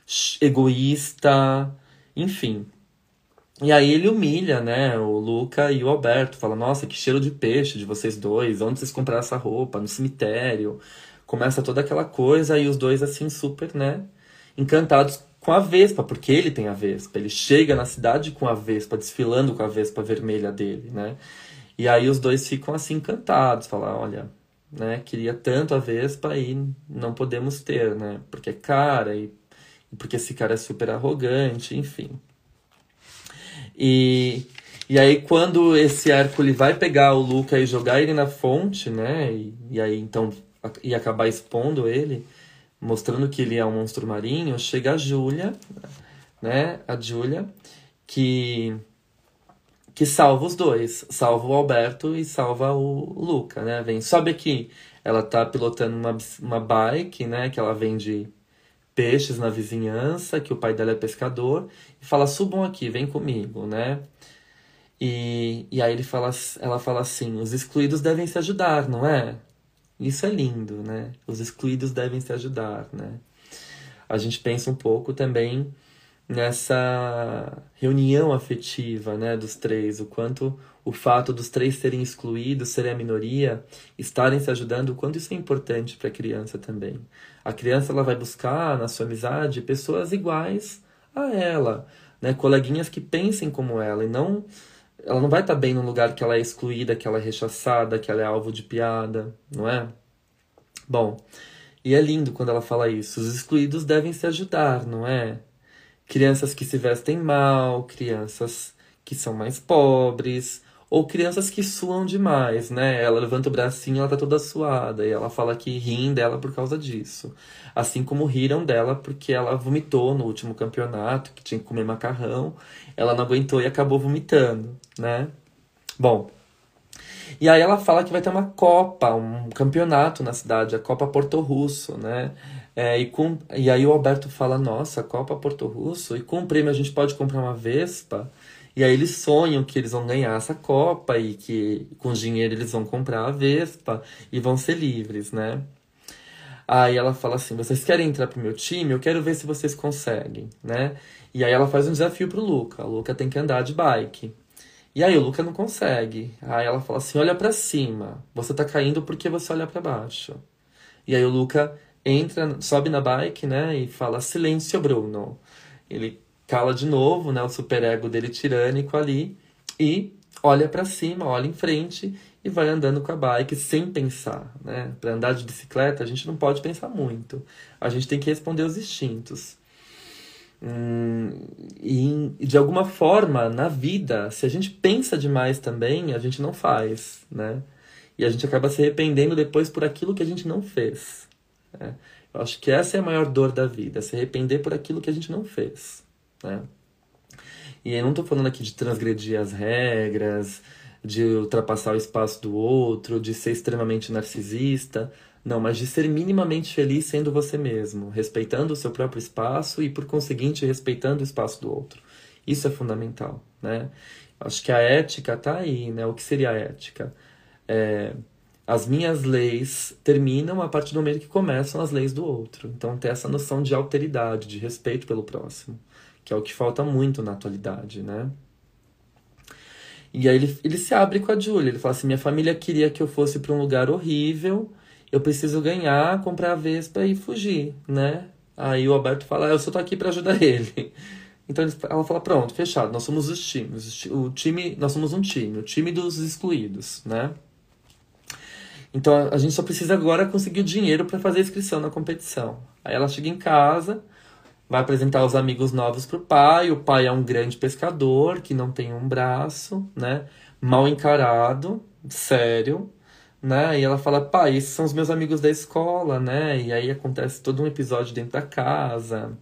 egoísta, enfim. E aí ele humilha, né, o Luca e o Alberto. Fala, nossa, que cheiro de peixe de vocês dois. Onde vocês compraram essa roupa? No cemitério. Começa toda aquela coisa e os dois, assim, super, né, encantados com a Vespa, porque ele tem a Vespa. Ele chega na cidade com a Vespa, desfilando com a Vespa vermelha dele, né. E aí os dois ficam assim encantados, falam, olha, né, queria tanto a Vespa e não podemos ter, né, porque é cara e, e porque esse cara é super arrogante, enfim. E, e aí quando esse Hércules vai pegar o Luca e jogar ele na fonte, né, e, e aí então e acabar expondo ele, mostrando que ele é um monstro marinho, chega a Júlia, né, a Júlia, que... que salva os dois, salva o Alberto e salva o Luca, né? Vem, sobe aqui, ela tá pilotando uma, uma bike, né? Que ela vende peixes na vizinhança, que o pai dela é pescador, e fala, subam aqui, vem comigo, né? E, e aí ele fala, ela fala assim, os excluídos devem se ajudar, não é? Isso é lindo, né? Os excluídos devem se ajudar, né? A gente pensa um pouco também nessa reunião afetiva, né, dos três, o quanto o fato dos três serem excluídos, serem a minoria, estarem se ajudando, o quanto isso é importante para a criança também. A criança ela vai buscar na sua amizade pessoas iguais a ela, né, coleguinhas que pensem como ela, e não, ela não vai estar bem num lugar que ela é excluída, que ela é rechaçada, que ela é alvo de piada, não é? Bom, e é lindo quando ela fala isso, os excluídos devem se ajudar, não é? Crianças que se vestem mal, crianças que são mais pobres, ou crianças que suam demais, né? Ela levanta o bracinho e ela tá toda suada, e ela fala que riem dela por causa disso. Assim como riram dela porque ela vomitou no último campeonato, que tinha que comer macarrão, ela não aguentou e acabou vomitando, né? Bom, e aí ela fala que vai ter uma Copa, um campeonato na cidade, a Copa Porto Russo, né? É, e, com, e aí o Alberto fala, nossa, Copa Porto Russo, e com o prêmio a gente pode comprar uma Vespa. E aí eles sonham que eles vão ganhar essa Copa e que com dinheiro eles vão comprar a Vespa e vão ser livres, né? Aí ela fala assim, vocês querem entrar pro meu time? Eu quero ver se vocês conseguem, né? E aí ela faz um desafio pro Luca, o Luca tem que andar de bike. E aí o Luca não consegue. Aí ela fala assim, olha pra cima, você tá caindo porque você olha pra baixo. E aí o Luca entra, sobe na bike, né, e fala, silêncio, Bruno. Ele cala de novo, né, o superego dele tirânico ali, e olha pra cima, olha em frente, e vai andando com a bike sem pensar, né? Para andar de bicicleta, a gente não pode pensar muito. A gente tem que responder aos instintos. Hum, e de alguma forma, na vida, se a gente pensa demais também, a gente não faz, né? E a gente acaba se arrependendo depois por aquilo que a gente não fez, né? Eu acho que essa é a maior dor da vida, se arrepender por aquilo que a gente não fez, né? E eu não tô falando aqui de transgredir as regras, de ultrapassar o espaço do outro, de ser extremamente narcisista. Não, mas de ser minimamente feliz sendo você mesmo, respeitando o seu próprio espaço e, por conseguinte, respeitando o espaço do outro. Isso é fundamental, né? Acho que a ética tá aí, né? O que seria a ética? É, as minhas leis terminam a partir do momento que começam as leis do outro. Então, ter essa noção de alteridade, de respeito pelo próximo, que é o que falta muito na atualidade, né? E aí ele, ele se abre com a Julia, ele fala assim, minha família queria que eu fosse para um lugar horrível, eu preciso ganhar, comprar a Vespa e fugir, né? Aí o Alberto fala, ah, eu só tô aqui para ajudar ele. Então ela fala, pronto, fechado, nós somos os times, o time, nós somos um time, o time dos excluídos, né? Então a gente só precisa agora conseguir o dinheiro para fazer a inscrição na competição. Aí ela chega em casa, vai apresentar os amigos novos pro pai, o pai é um grande pescador, que não tem um braço, né? Mal encarado, sério, né? E ela fala, pai, esses são os meus amigos da escola, né? E aí acontece todo um episódio dentro da casa.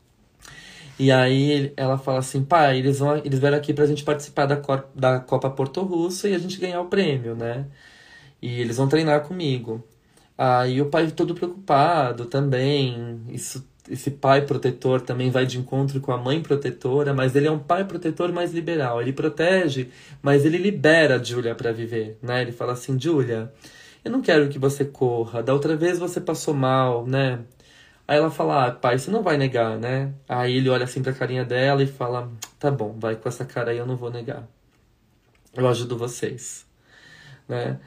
E aí ela fala assim, pai, eles, vão, eles vieram aqui pra gente participar da, Cor- da Copa Porto Russo e a gente ganhar o prêmio, né? E eles vão treinar comigo. Aí o pai todo preocupado também, isso, esse pai protetor também vai de encontro com a mãe protetora, mas ele é um pai protetor mais liberal, ele protege, mas ele libera a Julia para viver, né? Ele fala assim, Julia, eu não quero que você corra, da outra vez você passou mal, né? Aí ela fala, ah, pai, você não vai negar, né? Aí ele olha assim pra carinha dela e fala, tá bom, vai com essa cara aí, eu não vou negar. Eu ajudo vocês, né?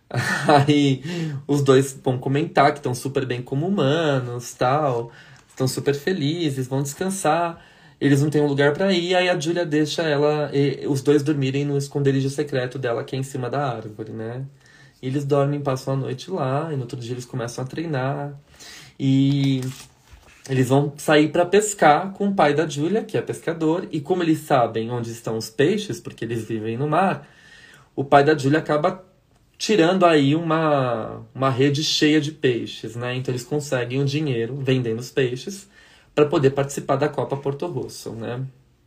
Aí os dois vão comentar que estão super bem como humanos, tal, estão super felizes, vão descansar. Eles não têm um lugar pra ir, aí a Julia deixa ela, e, os dois dormirem no esconderijo secreto dela, que é em cima da árvore, né? E eles dormem, passam a noite lá, e no outro dia eles começam a treinar. E eles vão sair pra pescar com o pai da Julia, que é pescador, e como eles sabem onde estão os peixes, porque eles vivem no mar, o pai da Julia acaba tirando aí uma, uma rede cheia de peixes, né? Então eles conseguem o dinheiro vendendo os peixes para poder participar da Copa Porto Russo, né?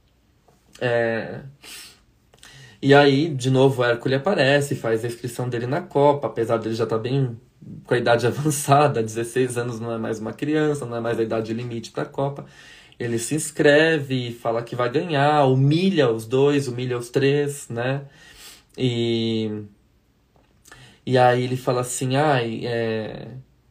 É... E aí, de novo, o Hércules aparece, faz a inscrição dele na Copa, apesar dele já estar bem com a idade avançada, dezesseis anos não é mais uma criança, não é mais a idade limite para a Copa. Ele se inscreve, fala que vai ganhar, humilha os dois, humilha os três, né? E... E aí ele fala assim, ai, é,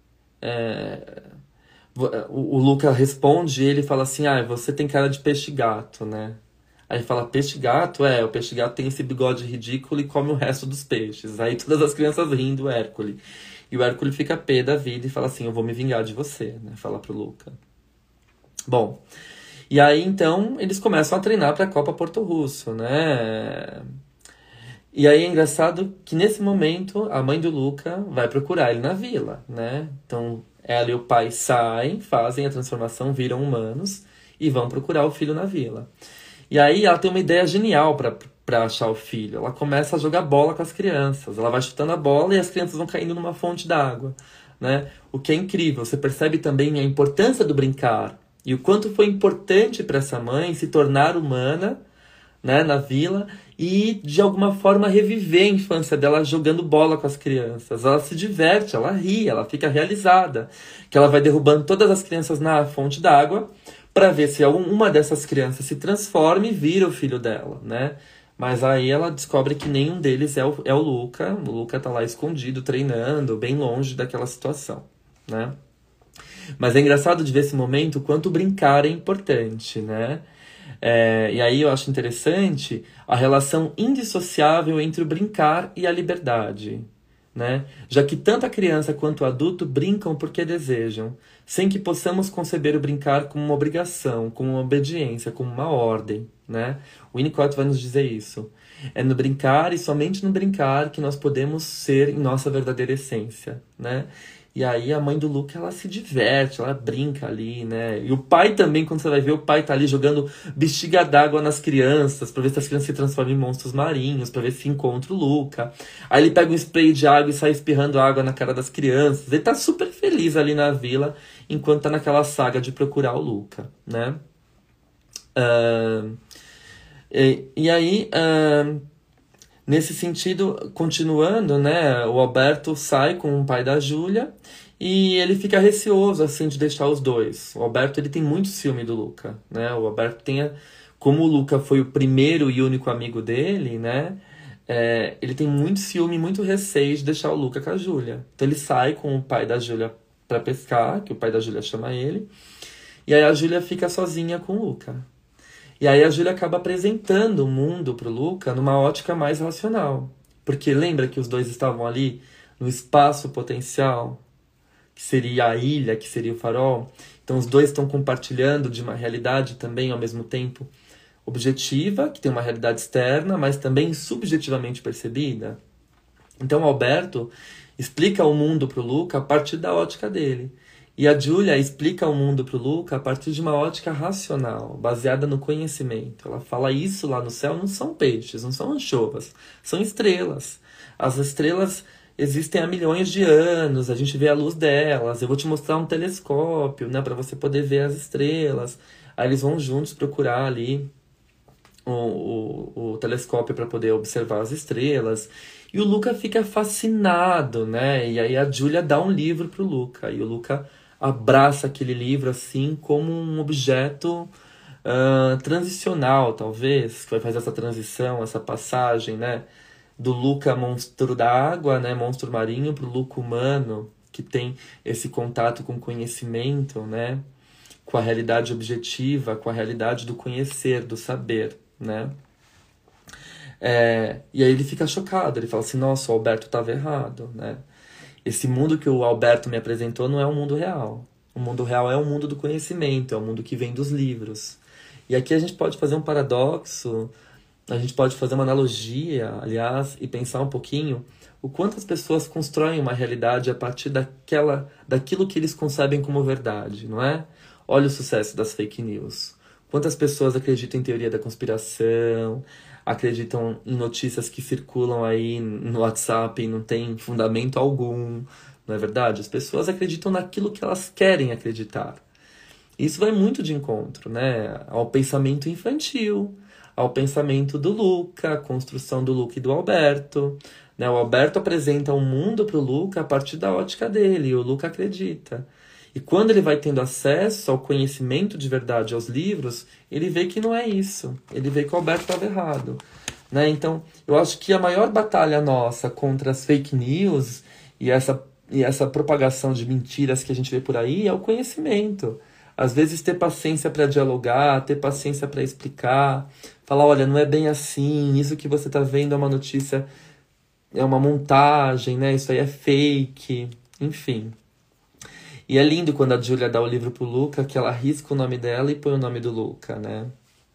é, o, o Luca responde e ele fala assim, ah, você tem cara de peixe-gato, né? Aí fala, peixe-gato? É, o peixe-gato tem esse bigode ridículo e come o resto dos peixes. Aí todas as crianças riem do Hércules. E o Hércules fica pé da vida e fala assim, eu vou me vingar de você, né? Fala pro Luca. Bom, e aí então eles começam a treinar pra Copa Porto Russo, né? E aí é engraçado que nesse momento a mãe do Luca vai procurar ele na vila, né? Então ela e o pai saem, fazem a transformação, viram humanos e vão procurar o filho na vila. E aí ela tem uma ideia genial pra, pra achar o filho. Ela começa a jogar bola com as crianças. Ela vai chutando a bola e as crianças vão caindo numa fonte d'água, né? O que é incrível. Você percebe também a importância do brincar. E o quanto foi importante para essa mãe se tornar humana, né, na vila e, de alguma forma, reviver a infância dela jogando bola com as crianças. Ela se diverte, ela ri, ela fica realizada. Que ela vai derrubando todas as crianças na fonte d'água para ver se uma dessas crianças se transforma e vira o filho dela, né? Mas aí ela descobre que nenhum deles é o, é o Luca. O Luca tá lá escondido, treinando, bem longe daquela situação, né? Mas é engraçado de ver esse momento o quanto brincar é importante, né? É, e aí eu acho interessante a relação indissociável entre o brincar e a liberdade, né? Já que tanto a criança quanto o adulto brincam porque desejam, sem que possamos conceber o brincar como uma obrigação, como uma obediência, como uma ordem, né? O Winnicott vai nos dizer isso. É no brincar e somente no brincar que nós podemos ser em nossa verdadeira essência, né? E aí a mãe do Luca, ela se diverte, ela brinca ali, né? E o pai também, quando você vai ver, o pai tá ali jogando bexiga d'água nas crianças, pra ver se as crianças se transformam em monstros marinhos, pra ver se encontra o Luca. Aí ele pega um spray de água e sai espirrando água na cara das crianças. Ele tá super feliz ali na vila, enquanto tá naquela saga de procurar o Luca, né? Uh, e, e aí... Uh, Nesse sentido, continuando, né, o Alberto sai com o pai da Júlia e ele fica receoso, assim, de deixar os dois. O Alberto, ele tem muito ciúme do Luca, né? O Alberto tem, a... como o Luca foi o primeiro e único amigo dele, né, é, ele tem muito ciúme, muito receio de deixar o Luca com a Júlia. Então ele sai com o pai da Júlia para pescar, que o pai da Júlia chama ele, e aí a Júlia fica sozinha com o Luca. E aí a Júlia acaba apresentando o mundo pro Luca numa ótica mais racional. Porque lembra que os dois estavam ali no espaço potencial, que seria a ilha, que seria o farol? Então os dois estão compartilhando de uma realidade também ao mesmo tempo objetiva, que tem uma realidade externa, mas também subjetivamente percebida. Então o Alberto explica o mundo pro Luca a partir da ótica dele. E a Júlia explica o mundo para o Luca a partir de uma ótica racional, baseada no conhecimento. Ela fala, isso lá no céu não são peixes, não são anchovas, são estrelas. As estrelas existem há milhões de anos, a gente vê a luz delas. Eu vou te mostrar um telescópio, né, para você poder ver as estrelas. Aí eles vão juntos procurar ali o, o, o telescópio para poder observar as estrelas. E o Luca fica fascinado, né? E aí a Júlia dá um livro pro Luca. E o Luca abraça aquele livro assim como um objeto uh, transicional, talvez, que vai fazer essa transição, essa passagem, né, do Luca monstro da água, né, monstro marinho, pro Luca humano, que tem esse contato com o conhecimento, né, com a realidade objetiva, com a realidade do conhecer, do saber, né. É, e aí ele fica chocado, ele fala assim, nossa, o Alberto estava errado, né. Esse mundo que o Alberto me apresentou não é um mundo real. O mundo real é um mundo do conhecimento, é um mundo que vem dos livros. E aqui a gente pode fazer um paradoxo, a gente pode fazer uma analogia, aliás, e pensar um pouquinho o quanto as pessoas constroem uma realidade a partir daquela, daquilo que eles concebem como verdade, não é? Olha o sucesso das fake news. Quantas pessoas acreditam em teoria da conspiração, acreditam em notícias que circulam aí no WhatsApp e não tem fundamento algum, não é verdade? As pessoas acreditam naquilo que elas querem acreditar. Isso vai muito de encontro, né, ao pensamento infantil, ao pensamento do Luca, a construção do Luca e do Alberto. Né? O Alberto apresenta um mundo para o Luca a partir da ótica dele, e o Luca acredita. E quando ele vai tendo acesso ao conhecimento de verdade, aos livros, ele vê que não é isso. Ele vê que o Alberto estava errado. Né? Então, eu acho que a maior batalha nossa contra as fake news e essa, e essa propagação de mentiras que a gente vê por aí é o conhecimento. Às vezes ter paciência para dialogar, ter paciência para explicar, falar, olha, não é bem assim, isso que você está vendo é uma notícia, é uma montagem, né? Isso aí é fake, enfim. E é lindo quando a Júlia dá o livro pro Luca, que ela risca o nome dela e põe o nome do Luca, né?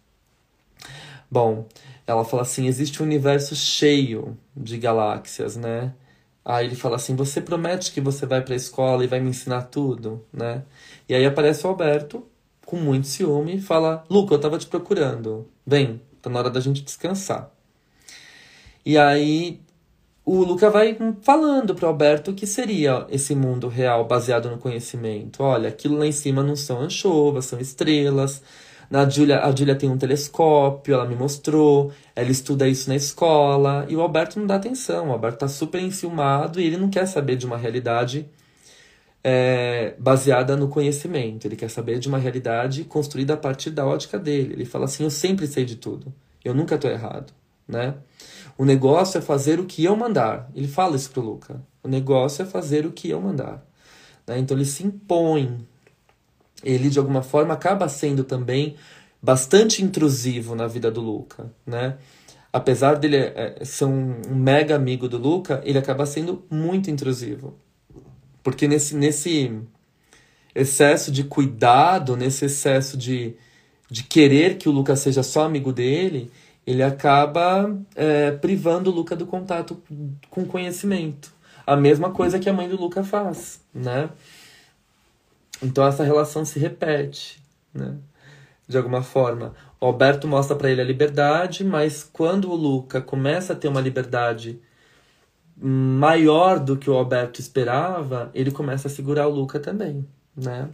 Bom, ela fala assim, existe um universo cheio de galáxias, né? Aí ele fala assim, você promete que você vai pra escola e vai me ensinar tudo, né? E aí aparece o Alberto, com muito ciúme, e fala, Luca, eu tava te procurando. Vem, tá na hora da gente descansar. E aí o Luca vai falando pro Alberto o que seria esse mundo real baseado no conhecimento. Olha, aquilo lá em cima não são anchovas, são estrelas. Na Júlia, a Júlia tem um telescópio, ela me mostrou, ela estuda isso na escola, e o Alberto não dá atenção, o Alberto tá super enciumado e ele não quer saber de uma realidade é, baseada no conhecimento, ele quer saber de uma realidade construída a partir da ótica dele. Ele fala assim, eu sempre sei de tudo, eu nunca tô errado, né? O negócio é fazer o que eu mandar. Ele fala isso pro Luca, o negócio é fazer o que eu mandar, né? Então ele se impõe. Ele, de alguma forma, acaba sendo também bastante intrusivo na vida do Luca, né? Apesar dele é, ser um, um mega amigo do Luca, ele acaba sendo muito intrusivo. Porque nesse, nesse excesso de cuidado, nesse excesso de, de querer que o Luca seja só amigo dele, ele acaba é, privando o Luca do contato com conhecimento. A mesma coisa que a mãe do Luca faz, né? Então essa relação se repete, né? De alguma forma. O Alberto mostra para ele a liberdade, mas quando o Luca começa a ter uma liberdade maior do que o Alberto esperava, ele começa a segurar o Luca também, né?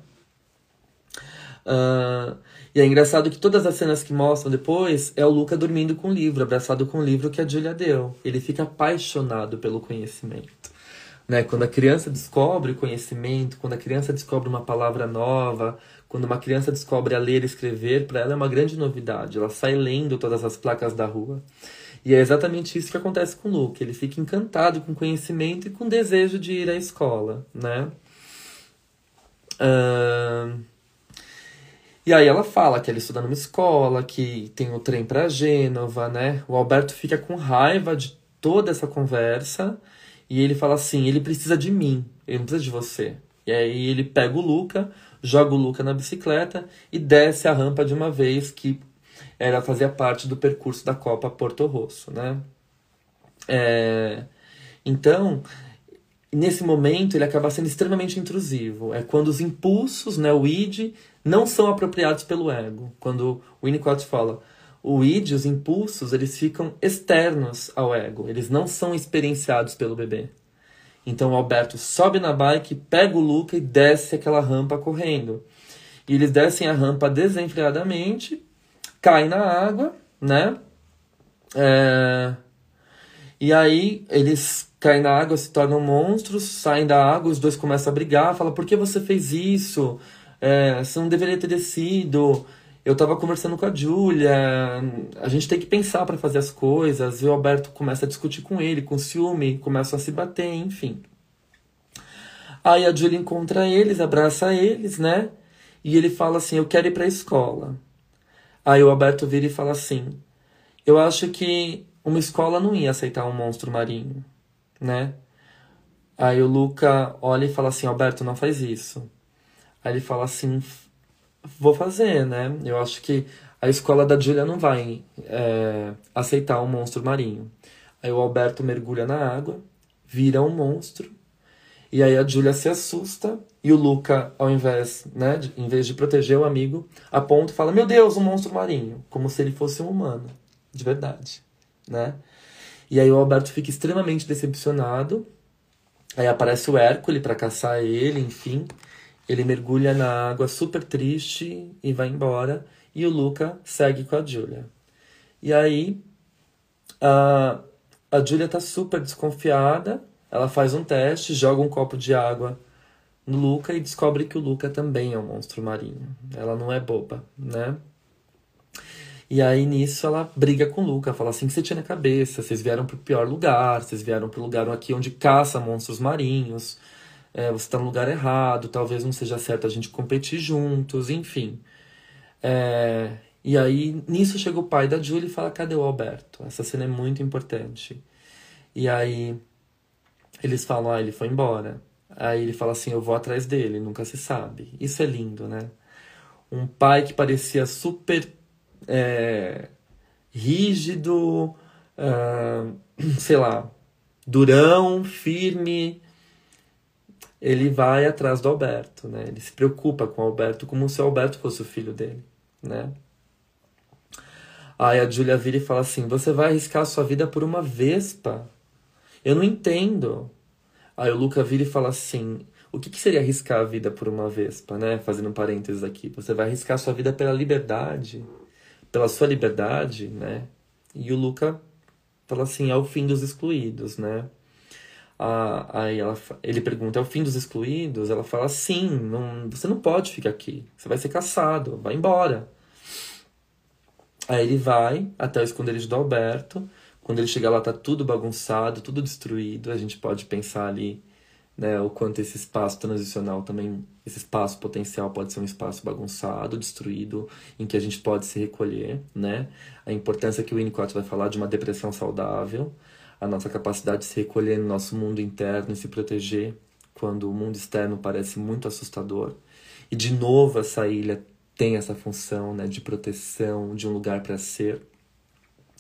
Uh, e é engraçado que todas as cenas que mostram depois é o Luca dormindo com o livro, abraçado com o livro que a Julia deu. Ele fica apaixonado pelo conhecimento, né? Quando a criança descobre o conhecimento, quando a criança descobre uma palavra nova, quando uma criança descobre a ler e escrever, para ela é uma grande novidade. Ela sai lendo todas as placas da rua. E é exatamente isso que acontece com o Luca. Ele fica encantado com conhecimento e com desejo de ir à escola, né? Uh... E aí ela fala que ela estuda numa escola, que tem o trem para Gênova, né? O Alberto fica com raiva de toda essa conversa e ele fala assim, ele precisa de mim, ele não precisa de você. E aí ele pega o Luca, joga o Luca na bicicleta e desce a rampa de uma vez, que era fazia parte do percurso da Copa Porto Rosso, né? É... Então, nesse momento, ele acaba sendo extremamente intrusivo. É quando os impulsos, né, o id, não são apropriados pelo ego. Quando o Winnicott fala, o id, os impulsos, eles ficam externos ao ego. Eles não são experienciados pelo bebê. Então o Alberto sobe na bike, pega o Luca e desce aquela rampa correndo. E eles descem a rampa desenfreadamente, caem na água, né? É... E aí eles caem na água, se tornam monstros, saem da água, os dois começam a brigar, falam, por que você fez isso? É, você não deveria ter descido. Eu tava conversando com a Julia, a gente tem que pensar para fazer as coisas. E o Alberto começa a discutir com ele, com ciúme, começam a se bater, enfim. Aí a Julia encontra eles, abraça eles, né? E ele fala assim, eu quero ir pra escola. Aí o Alberto vira e fala assim, eu acho que uma escola não ia aceitar um monstro marinho, né? Aí o Luca olha e fala assim, Alberto, não faz isso. Aí ele fala assim, vou fazer, né? Eu acho que a escola da Julia não vai é, aceitar um monstro marinho. Aí o Alberto mergulha na água, vira um monstro, e aí a Julia se assusta, e o Luca, ao invés, né, de, em vez de proteger o amigo, aponta e fala, meu Deus, um monstro marinho, como se ele fosse um humano, de verdade, né? E aí o Alberto fica extremamente decepcionado, aí aparece o Hércules para caçar ele, enfim, ele mergulha na água super triste e vai embora, e o Luca segue com a Julia. E aí a, a Julia tá super desconfiada, ela faz um teste, joga um copo de água no Luca e descobre que o Luca também é um monstro marinho. Ela não é boba, né? E aí nisso ela briga com o Luca, fala assim, que você tinha na cabeça, vocês vieram pro pior lugar, vocês vieram pro lugar aqui onde caça monstros marinhos, é, você tá no lugar errado, talvez não seja certo a gente competir juntos, enfim. É, e aí nisso chega o pai da Julia e fala, cadê o Alberto? Essa cena é muito importante. E aí eles falam, ah, ele foi embora. Aí ele fala assim, eu vou atrás dele, nunca se sabe. Isso é lindo, né? Um pai que parecia super é, rígido, uh, sei lá, durão, firme. Ele vai atrás do Alberto, né? Ele se preocupa com o Alberto como se o Alberto fosse o filho dele, né? Aí a Julia vira e fala assim, você vai arriscar a sua vida por uma vespa? Eu não entendo. Aí o Luca vira e fala assim, o que, que seria arriscar a vida por uma vespa, né? Fazendo um parênteses aqui. Você vai arriscar a sua vida pela liberdade, pela sua liberdade, né? E o Luca fala assim, é o fim dos excluídos, né? Ah, aí ela, ele pergunta, é o fim dos excluídos? Ela fala, sim, não, você não pode ficar aqui. Você vai ser caçado, vai embora. Aí ele vai até o esconderijo do Alberto. Quando ele chega lá, tá tudo bagunçado, tudo destruído. A gente pode pensar ali, né, o quanto esse espaço transicional também, esse espaço potencial pode ser um espaço bagunçado, destruído, em que a gente pode se recolher, né? A importância que o Winnicott vai falar de uma depressão saudável, a nossa capacidade de se recolher no nosso mundo interno e se proteger quando o mundo externo parece muito assustador. E, de novo, essa ilha tem essa função, né, de proteção, de um lugar para ser.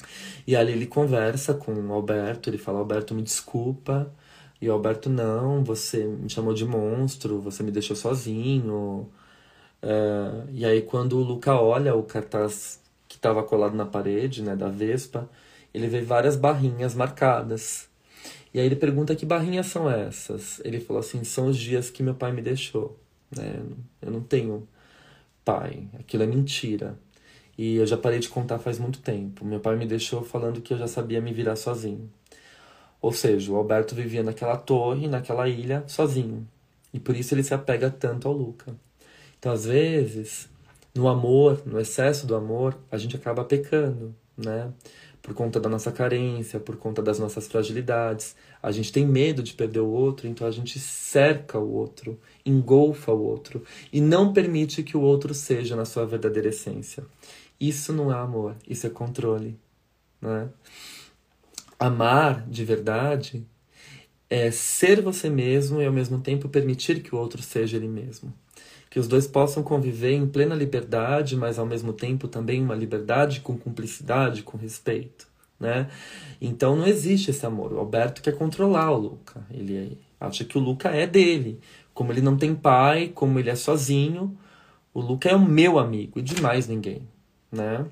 E ali ele conversa com o Alberto, ele fala, Alberto, me desculpa. E o Alberto, não, você me chamou de monstro, você me deixou sozinho. É, e aí quando o Luca olha o cartaz que estava colado na parede, né, da Vespa, ele vê várias barrinhas marcadas. E aí ele pergunta que barrinhas são essas. Ele falou assim, são os dias que meu pai me deixou. Né? Eu não tenho pai, aquilo é mentira. E eu já parei de contar faz muito tempo. Meu pai me deixou falando que eu já sabia me virar sozinho. Ou seja, o Alberto vivia naquela torre, naquela ilha, sozinho. E por isso ele se apega tanto ao Luca. Então, às vezes, no amor, no excesso do amor, a gente acaba pecando, né? Por conta da nossa carência, por conta das nossas fragilidades. A gente tem medo de perder o outro, então a gente cerca o outro, engolfa o outro e não permite que o outro seja na sua verdadeira essência. Isso não é amor, isso é controle, né? Amar de verdade é ser você mesmo e ao mesmo tempo permitir que o outro seja ele mesmo. Que os dois possam conviver em plena liberdade, mas ao mesmo tempo também uma liberdade com cumplicidade, com respeito, né? Então não existe esse amor. O Alberto quer controlar o Luca. Ele acha que o Luca é dele. Como ele não tem pai, como ele é sozinho, o Luca é o meu amigo e de mais ninguém, né?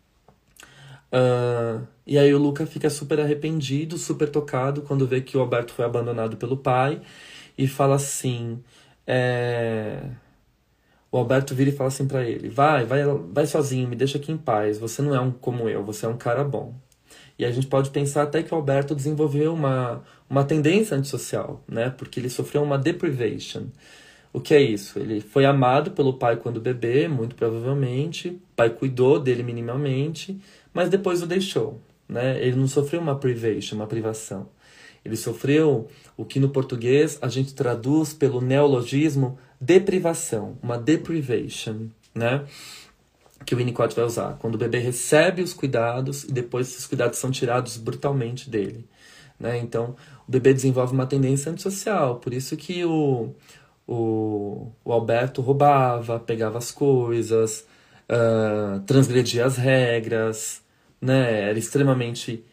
Uh, e aí o Luca fica super arrependido, super tocado quando vê que o Alberto foi abandonado pelo pai e fala assim... É... O Alberto vira e fala assim pra ele, vai, vai, vai sozinho, me deixa aqui em paz, você não é um como eu, você é um cara bom. E a gente pode pensar até que o Alberto desenvolveu uma, uma tendência antissocial, né? Porque ele sofreu uma deprivation. O que é isso? Ele foi amado pelo pai quando bebê, muito provavelmente, o pai cuidou dele minimamente, mas depois o deixou, né? Ele não sofreu uma privation, uma privação. Ele sofreu o que no português a gente traduz pelo neologismo deprivação, uma deprivation, né? Que o Winnicott vai usar. Quando o bebê recebe os cuidados e depois esses cuidados são tirados brutalmente dele, né? Então, o bebê desenvolve uma tendência antissocial. Por isso que o, o, o Alberto roubava, pegava as coisas, uh, transgredia as regras, né? Era extremamente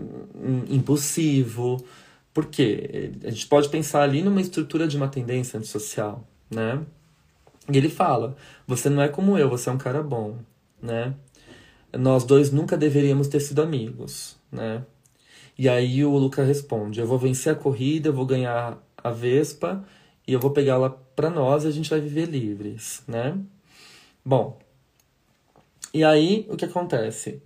impulsivo. Por quê? A gente pode pensar ali numa estrutura de uma tendência antissocial, né? E ele fala, você não é como eu, você é um cara bom, né? Nós dois nunca deveríamos ter sido amigos, né? E aí o Luca responde, eu vou vencer a corrida, eu vou ganhar a Vespa e eu vou pegá-la pra nós e a gente vai viver livres, né? Bom, e aí o que acontece?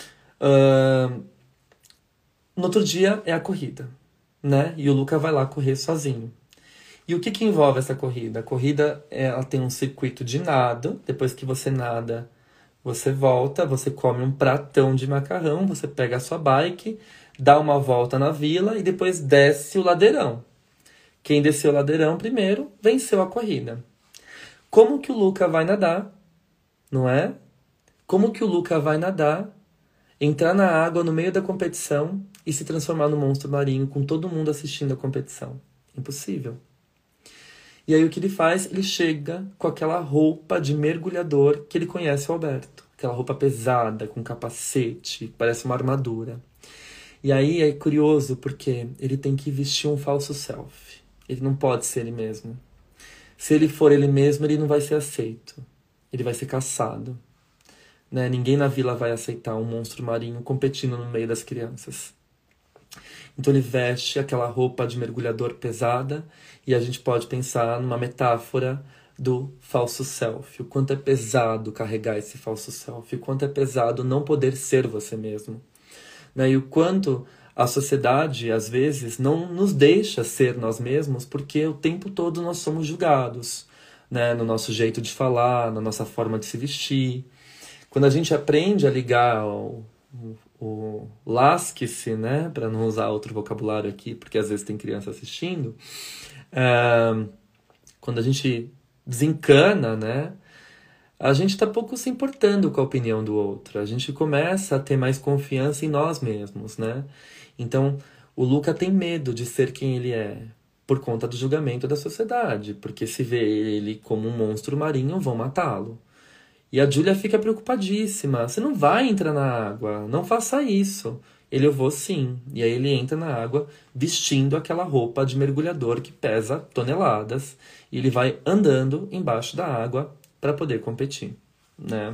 Uh, no outro dia é a corrida, né? E o Luca vai lá correr sozinho. E o que, que envolve essa corrida? A corrida ela tem um circuito de nado. Depois que você nada, você volta, você come um pratão de macarrão, você pega a sua bike, dá uma volta na vila e depois desce o ladeirão. Quem desceu o ladeirão primeiro venceu a corrida. Como que o Luca vai nadar? Não é? Como que o Luca vai nadar, entrar na água no meio da competição e se transformar no monstro marinho com todo mundo assistindo a competição? Impossível. E aí o que ele faz? Ele chega com aquela roupa de mergulhador que ele conhece o Alberto. Aquela roupa pesada, com capacete, parece uma armadura. E aí é curioso porque ele tem que vestir um falso self. Ele não pode ser ele mesmo. Se ele for ele mesmo, ele não vai ser aceito. Ele vai ser caçado. Né? Ninguém na vila vai aceitar um monstro marinho competindo no meio das crianças. Então ele veste aquela roupa de mergulhador pesada e a gente pode pensar numa metáfora do falso self. O quanto é pesado carregar esse falso self, o quanto é pesado não poder ser você mesmo. Né? E o quanto a sociedade, às vezes, não nos deixa ser nós mesmos porque o tempo todo nós somos julgados, né? No nosso jeito de falar, na nossa forma de se vestir. Quando a gente aprende a ligar o, o lasque-se, né, para não usar outro vocabulário aqui, porque às vezes tem criança assistindo, é, quando a gente desencana, né, a gente está pouco se importando com a opinião do outro, a gente começa a ter mais confiança em nós mesmos, né? Então, o Luca tem medo de ser quem ele é, por conta do julgamento da sociedade, porque se vê ele como um monstro marinho, vão matá-lo. E a Julia fica preocupadíssima. Você não vai entrar na água, não faça isso. Ele, eu vou sim. E aí ele entra na água vestindo aquela roupa de mergulhador que pesa toneladas. E ele vai andando embaixo da água para poder competir, né?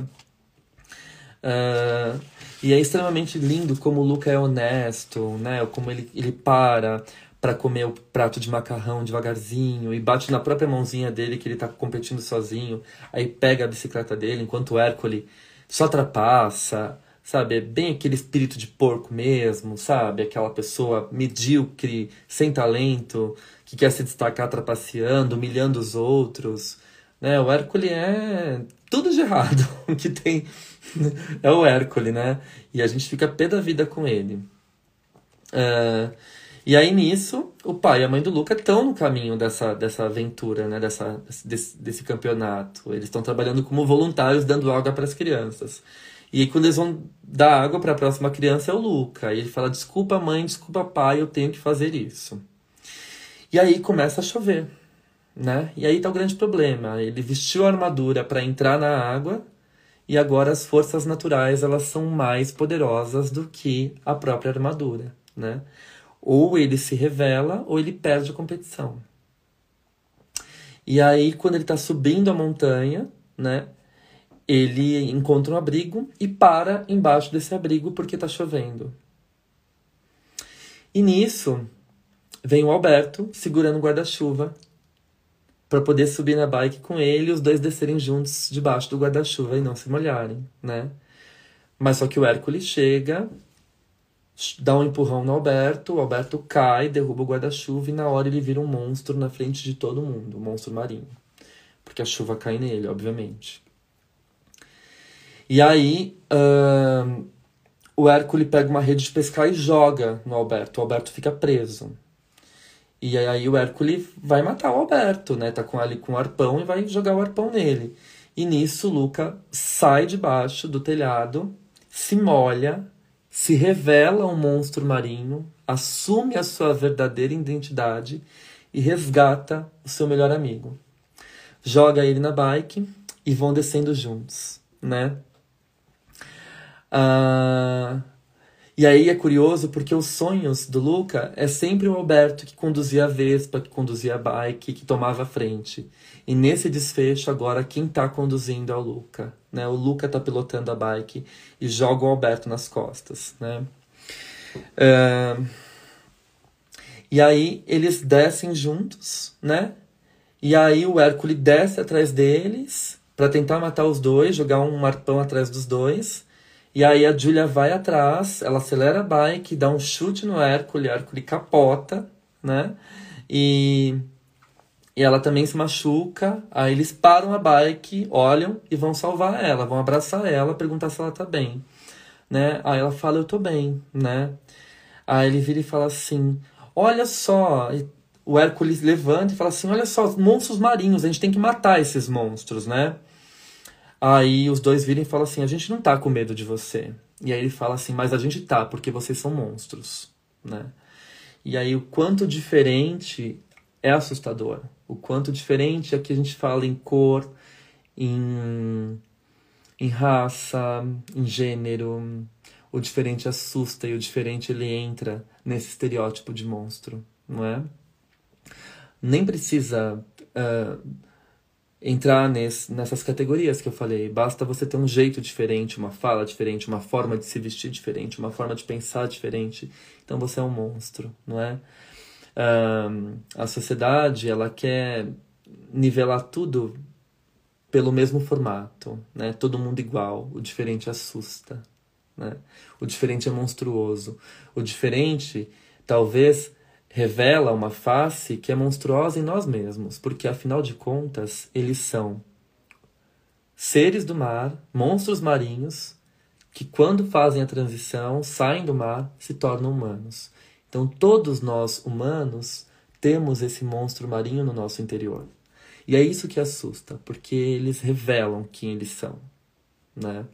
Uh, e é extremamente lindo como o Luca é honesto, né? Como ele, ele para para comer o prato de macarrão devagarzinho e bate na própria mãozinha dele que ele tá competindo sozinho. Aí pega a bicicleta dele enquanto o Hércules só trapassa, sabe? É bem aquele espírito de porco mesmo, sabe? Aquela pessoa medíocre, sem talento, que quer se destacar trapaceando, humilhando os outros, né? O Hércules é tudo de errado que tem. É o Hércules, né? E a gente fica pé da vida com ele. Uh, e aí, nisso, o pai e a mãe do Luca estão no caminho dessa, dessa aventura, né? Dessa, desse, desse campeonato. Eles estão trabalhando como voluntários, dando água para as crianças. E aí, quando eles vão dar água para a próxima criança, é o Luca. E ele fala, desculpa mãe, desculpa pai, eu tenho que fazer isso. E aí começa a chover, né? E aí tá o grande problema. Ele vestiu a armadura para entrar na água, e agora as forças naturais elas são mais poderosas do que a própria armadura, né? Ou ele se revela, ou ele perde a competição. E aí, quando ele está subindo a montanha, né? Ele encontra um abrigo e para embaixo desse abrigo porque está chovendo. E nisso, vem o Alberto segurando o guarda-chuva para poder subir na bike com ele e os dois descerem juntos debaixo do guarda-chuva e não se molharem, né? Mas só que o Hércules chega, dá um empurrão no Alberto, o Alberto cai, derruba o guarda-chuva e na hora ele vira um monstro na frente de todo mundo, um monstro marinho. Porque a chuva cai nele, obviamente. E aí, uh, o Hércules pega uma rede de pescar e joga no Alberto. O Alberto fica preso. E aí o Hércules vai matar o Alberto, né? Tá com ali com o arpão e vai jogar o arpão nele. E nisso o Luca sai debaixo do telhado, se molha, se revela um monstro marinho, assume a sua verdadeira identidade e resgata o seu melhor amigo. Joga ele na bike e vão descendo juntos, né? Ah, e aí é curioso porque os sonhos do Luca é sempre o Alberto que conduzia a Vespa, que conduzia a bike, que tomava a frente. E nesse desfecho agora quem está conduzindo é o Luca, né? O Luca está pilotando a bike e joga o Alberto nas costas, né? Ah, e aí eles descem juntos, né? E aí o Hércules desce atrás deles para tentar matar os dois, jogar um arpão atrás dos dois. E aí a Julia vai atrás, ela acelera a bike, dá um chute no Hércules, o Hércules capota, né? E, e ela também se machuca, aí eles param a bike, olham e vão salvar ela, vão abraçar ela, perguntar se ela tá bem, né? Aí ela fala, eu tô bem, né? Aí ele vira e fala assim, olha só, o Hércules levanta e fala assim, olha só, monstros marinhos, a gente tem que matar esses monstros, né? Aí os dois viram e falam assim, a gente não tá com medo de você. E aí ele fala assim, mas a gente tá, porque vocês são monstros, né? E aí o quanto diferente é assustador. O quanto diferente é que a gente fala em cor, em, em raça, em gênero. O diferente assusta e o diferente ele entra nesse estereótipo de monstro, não é? Nem precisa... Uh, entrar nesse, nessas categorias que eu falei. Basta você ter um jeito diferente, uma fala diferente, uma forma de se vestir diferente, uma forma de pensar diferente. Então você é um monstro, não é? Um, a sociedade, ela quer nivelar tudo pelo mesmo formato, né? Todo mundo igual. O diferente assusta, né? O diferente é monstruoso. O diferente, talvez... revela uma face que é monstruosa em nós mesmos, porque, afinal de contas, eles são seres do mar, monstros marinhos, que, quando fazem a transição, saem do mar, se tornam humanos. Então, todos nós, humanos, temos esse monstro marinho no nosso interior. E é isso que assusta, porque eles revelam quem eles são, né?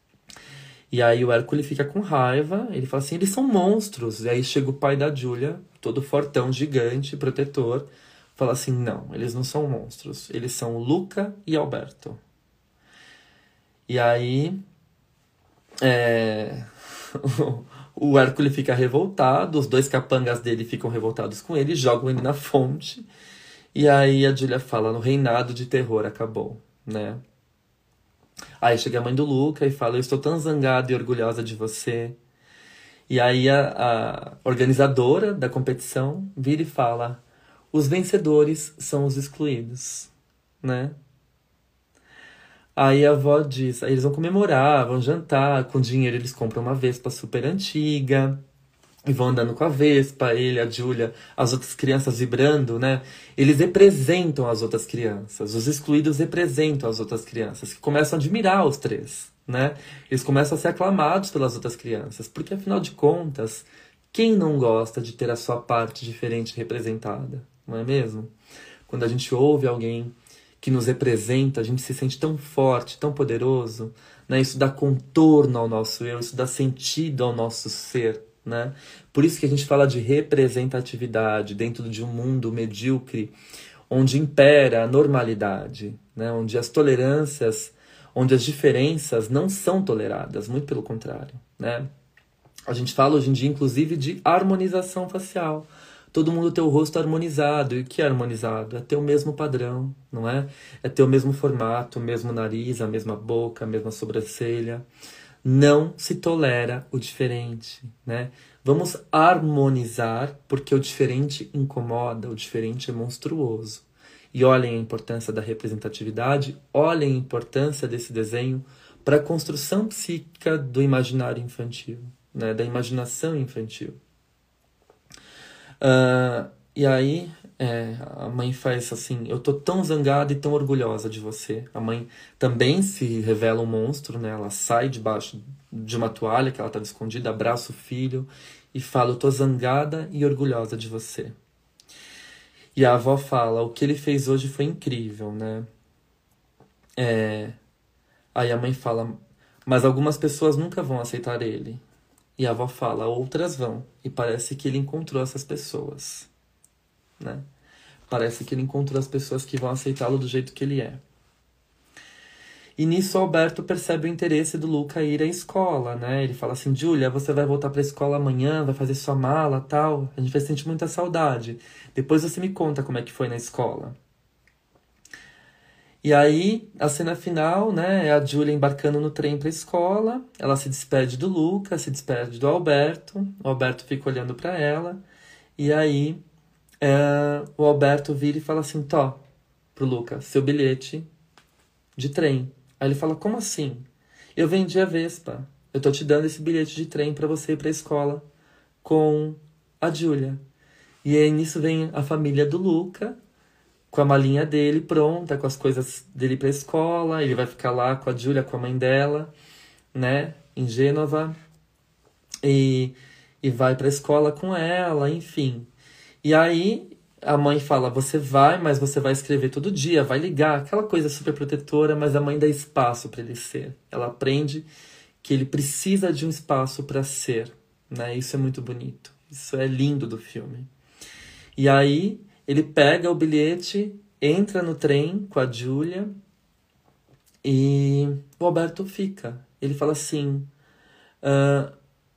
E aí o Hércules fica com raiva, ele fala assim, eles são monstros. E aí chega o pai da Julia, todo fortão, gigante, protetor, fala assim, não, eles não são monstros, eles são Luca e Alberto. E aí, é... o Hércules fica revoltado, os dois capangas dele ficam revoltados com ele, jogam ele na fonte. E aí a Júlia fala, no reinado de terror acabou, né? Aí chega a mãe do Luca e fala, eu estou tão zangada e orgulhosa de você. E aí a, a organizadora da competição vira e fala, os vencedores são os excluídos, né? Aí a avó diz, aí eles vão comemorar, vão jantar, com dinheiro eles compram uma Vespa super antiga, e vão andando com a Vespa, ele, a Júlia, as outras crianças vibrando, né? Eles representam as outras crianças, os excluídos representam as outras crianças, que começam a admirar os três, né? Eles começam a ser aclamados pelas outras crianças, porque afinal de contas, quem não gosta de ter a sua parte diferente representada, não é mesmo? Quando a gente ouve alguém que nos representa, a gente se sente tão forte, tão poderoso, né? Isso dá contorno ao nosso eu, isso dá sentido ao nosso ser, né? Por isso que a gente fala de representatividade dentro de um mundo medíocre, onde impera a normalidade, né? Onde as tolerâncias, onde as diferenças não são toleradas, muito pelo contrário, né? A gente fala hoje em dia, inclusive, de harmonização facial. Todo mundo ter o rosto harmonizado. E o que é harmonizado? É ter o mesmo padrão, não é? É ter o mesmo formato, o mesmo nariz, a mesma boca, a mesma sobrancelha. Não se tolera o diferente, né? Vamos harmonizar, porque o diferente incomoda, o diferente é monstruoso. E olhem a importância da representatividade, olhem a importância desse desenho para a construção psíquica do imaginário infantil, né? Da imaginação infantil. Uh, e aí, é, a mãe faz assim, eu tô tão zangada e tão orgulhosa de você. A mãe também se revela um monstro, né? Ela sai debaixo de uma toalha que ela estava escondida, abraça o filho e fala, eu tô zangada e orgulhosa de você. E a avó fala, o que ele fez hoje foi incrível, né? É... Aí a mãe fala, mas algumas pessoas nunca vão aceitar ele. E a avó fala, outras vão. E parece que ele encontrou essas pessoas, né? Parece que ele encontrou as pessoas que vão aceitá-lo do jeito que ele é. E nisso o Alberto percebe o interesse do Luca ir à escola, né? Ele fala assim, Júlia, você vai voltar para a escola amanhã, vai fazer sua mala, tal. A gente vai sentir muita saudade. Depois você me conta como é que foi na escola. E aí, a cena final, né, é a Júlia embarcando no trem para a escola, ela se despede do Luca, se despede do Alberto, o Alberto fica olhando para ela, e aí é, o Alberto vira e fala assim, Tó, pro Luca, seu bilhete de trem. Aí ele fala, como assim? Eu vendi a Vespa, eu tô te dando esse bilhete de trem para você ir para a escola com a Júlia. E aí nisso vem a família do Luca, com a malinha dele pronta, com as coisas dele pra escola, ele vai ficar lá com a Júlia, com a mãe dela, né, em Gênova, e, e vai pra escola com ela, enfim. E aí a mãe fala, você vai, mas você vai escrever todo dia, vai ligar, aquela coisa super protetora, mas a mãe dá espaço para ele ser. Ela aprende que ele precisa de um espaço para ser, né, isso é muito bonito, isso é lindo do filme. E aí ele pega o bilhete, entra no trem com a Júlia e o Alberto fica. Ele fala assim, ah,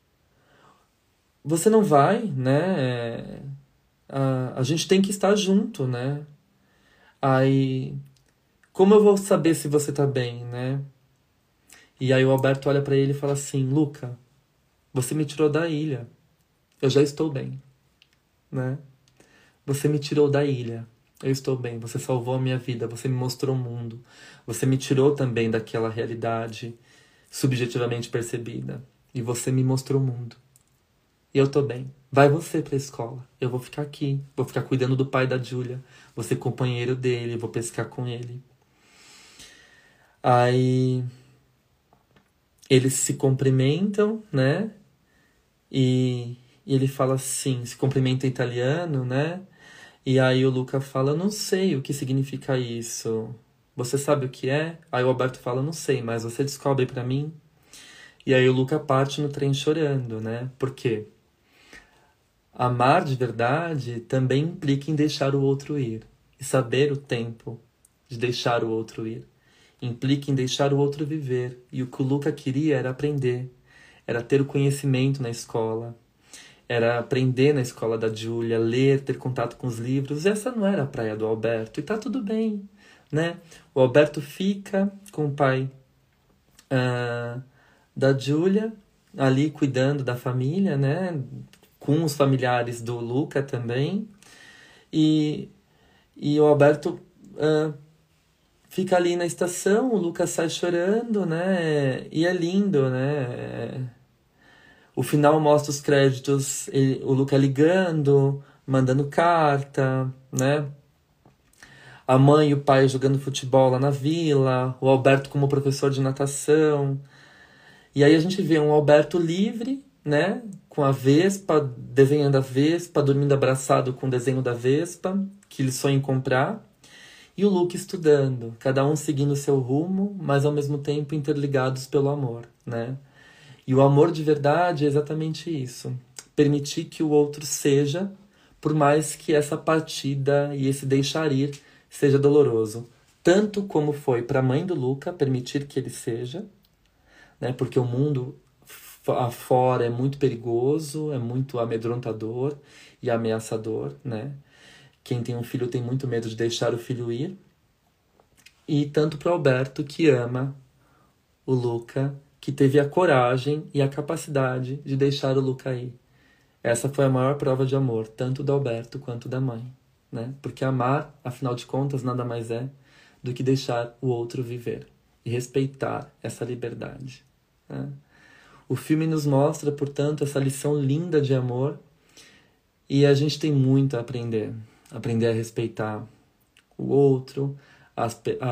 você não vai, né? Ah, a gente tem que estar junto, né? Aí, como eu vou saber se você tá bem, né? E aí o Alberto olha pra ele e fala assim, Luca, você me tirou da ilha. Eu já estou bem, né? Você me tirou da ilha. Eu estou bem. Você salvou a minha vida. Você me mostrou o mundo. Você me tirou também daquela realidade subjetivamente percebida. E você me mostrou o mundo. E eu estou bem. Vai você para a escola. Eu vou ficar aqui. Vou ficar cuidando do pai da Júlia. Vou ser companheiro dele. Vou pescar com ele. Aí eles se cumprimentam, né? E, e ele fala assim, se cumprimenta em italiano, né? E aí o Luca fala, não sei o que significa isso. Você sabe o que é? Aí o Alberto fala, não sei, mas você descobre pra mim? E aí o Luca parte no trem chorando, né? Por quê? Amar de verdade também implica em deixar o outro ir. E saber o tempo de deixar o outro ir. implica em deixar o outro viver. E o que o Luca queria era aprender, era ter o conhecimento na escola, era aprender na escola da Giulia, ler, ter contato com os livros. Essa não era a praia do Alberto, e tá tudo bem, né? O Alberto fica com o pai uh, da Giulia, ali cuidando da família, né? Com os familiares do Luca também. E, e o Alberto uh, fica ali na estação, o Luca sai chorando, né? E é lindo, né? O final mostra os créditos, ele, o Luca ligando, mandando carta, né? A mãe e o pai jogando futebol lá na vila, o Alberto como professor de natação. E aí a gente vê um Alberto livre, né? Com a Vespa, desenhando a Vespa, dormindo abraçado com o desenho da Vespa, que ele sonha em comprar. E o Luca estudando, cada um seguindo o seu rumo, mas ao mesmo tempo interligados pelo amor, né? E o amor de verdade é exatamente isso. Permitir que o outro seja, por mais que essa partida e esse deixar ir seja doloroso. Tanto como foi para a mãe do Luca permitir que ele seja, né? Porque o mundo afora é muito perigoso, é muito amedrontador e ameaçador, né? Quem tem um filho tem muito medo de deixar o filho ir. E tanto para o Alberto, que ama o Luca, que teve a coragem e a capacidade de deixar o Luca ir. Essa foi a maior prova de amor, tanto do Alberto quanto da mãe, né? Porque amar, afinal de contas, nada mais é do que deixar o outro viver e respeitar essa liberdade, né? O filme nos mostra, portanto, essa lição linda de amor e a gente tem muito a aprender. Aprender a respeitar o outro, a,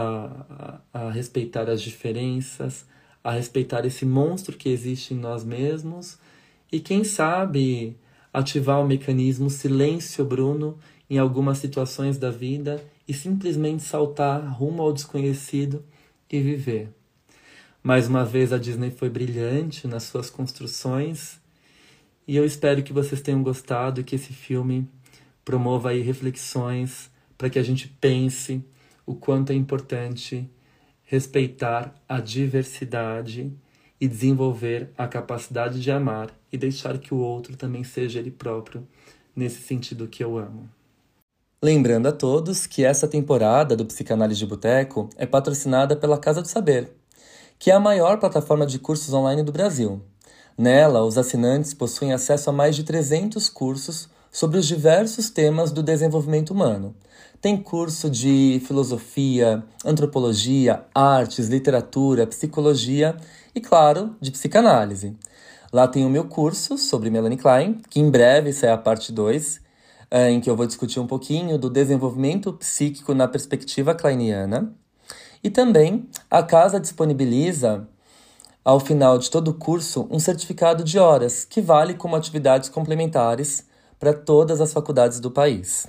a, a respeitar as diferenças, a respeitar esse monstro que existe em nós mesmos e, quem sabe, ativar o mecanismo silêncio, Bruno, em algumas situações da vida e simplesmente saltar rumo ao desconhecido e viver. Mais uma vez, a Disney foi brilhante nas suas construções e eu espero que vocês tenham gostado e que esse filme promova aí reflexões para que a gente pense o quanto é importante respeitar a diversidade e desenvolver a capacidade de amar e deixar que o outro também seja ele próprio, nesse sentido que eu amo. Lembrando a todos que essa temporada do Psicanálise de Boteco é patrocinada pela Casa do Saber, que é a maior plataforma de cursos online do Brasil. Nela, os assinantes possuem acesso a mais de trezentos cursos sobre os diversos temas do desenvolvimento humano. Tem curso de filosofia, antropologia, artes, literatura, psicologia e, claro, de psicanálise. Lá tem o meu curso sobre Melanie Klein, que em breve sai a parte dois, em que eu vou discutir um pouquinho do desenvolvimento psíquico na perspectiva kleiniana. E também a casa disponibiliza, ao final de todo o curso, um certificado de horas, que vale como atividades complementares para todas as faculdades do país.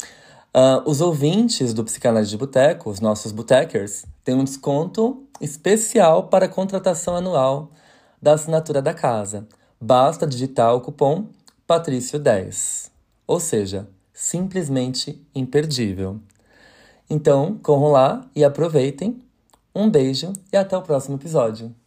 Uh, os ouvintes do Psicanálise de Boteco, os nossos botecers, têm um desconto especial para a contratação anual da assinatura da casa. Basta digitar o cupom Patrício dez. Ou seja, simplesmente imperdível. Então, corram lá e aproveitem. Um beijo e até o próximo episódio.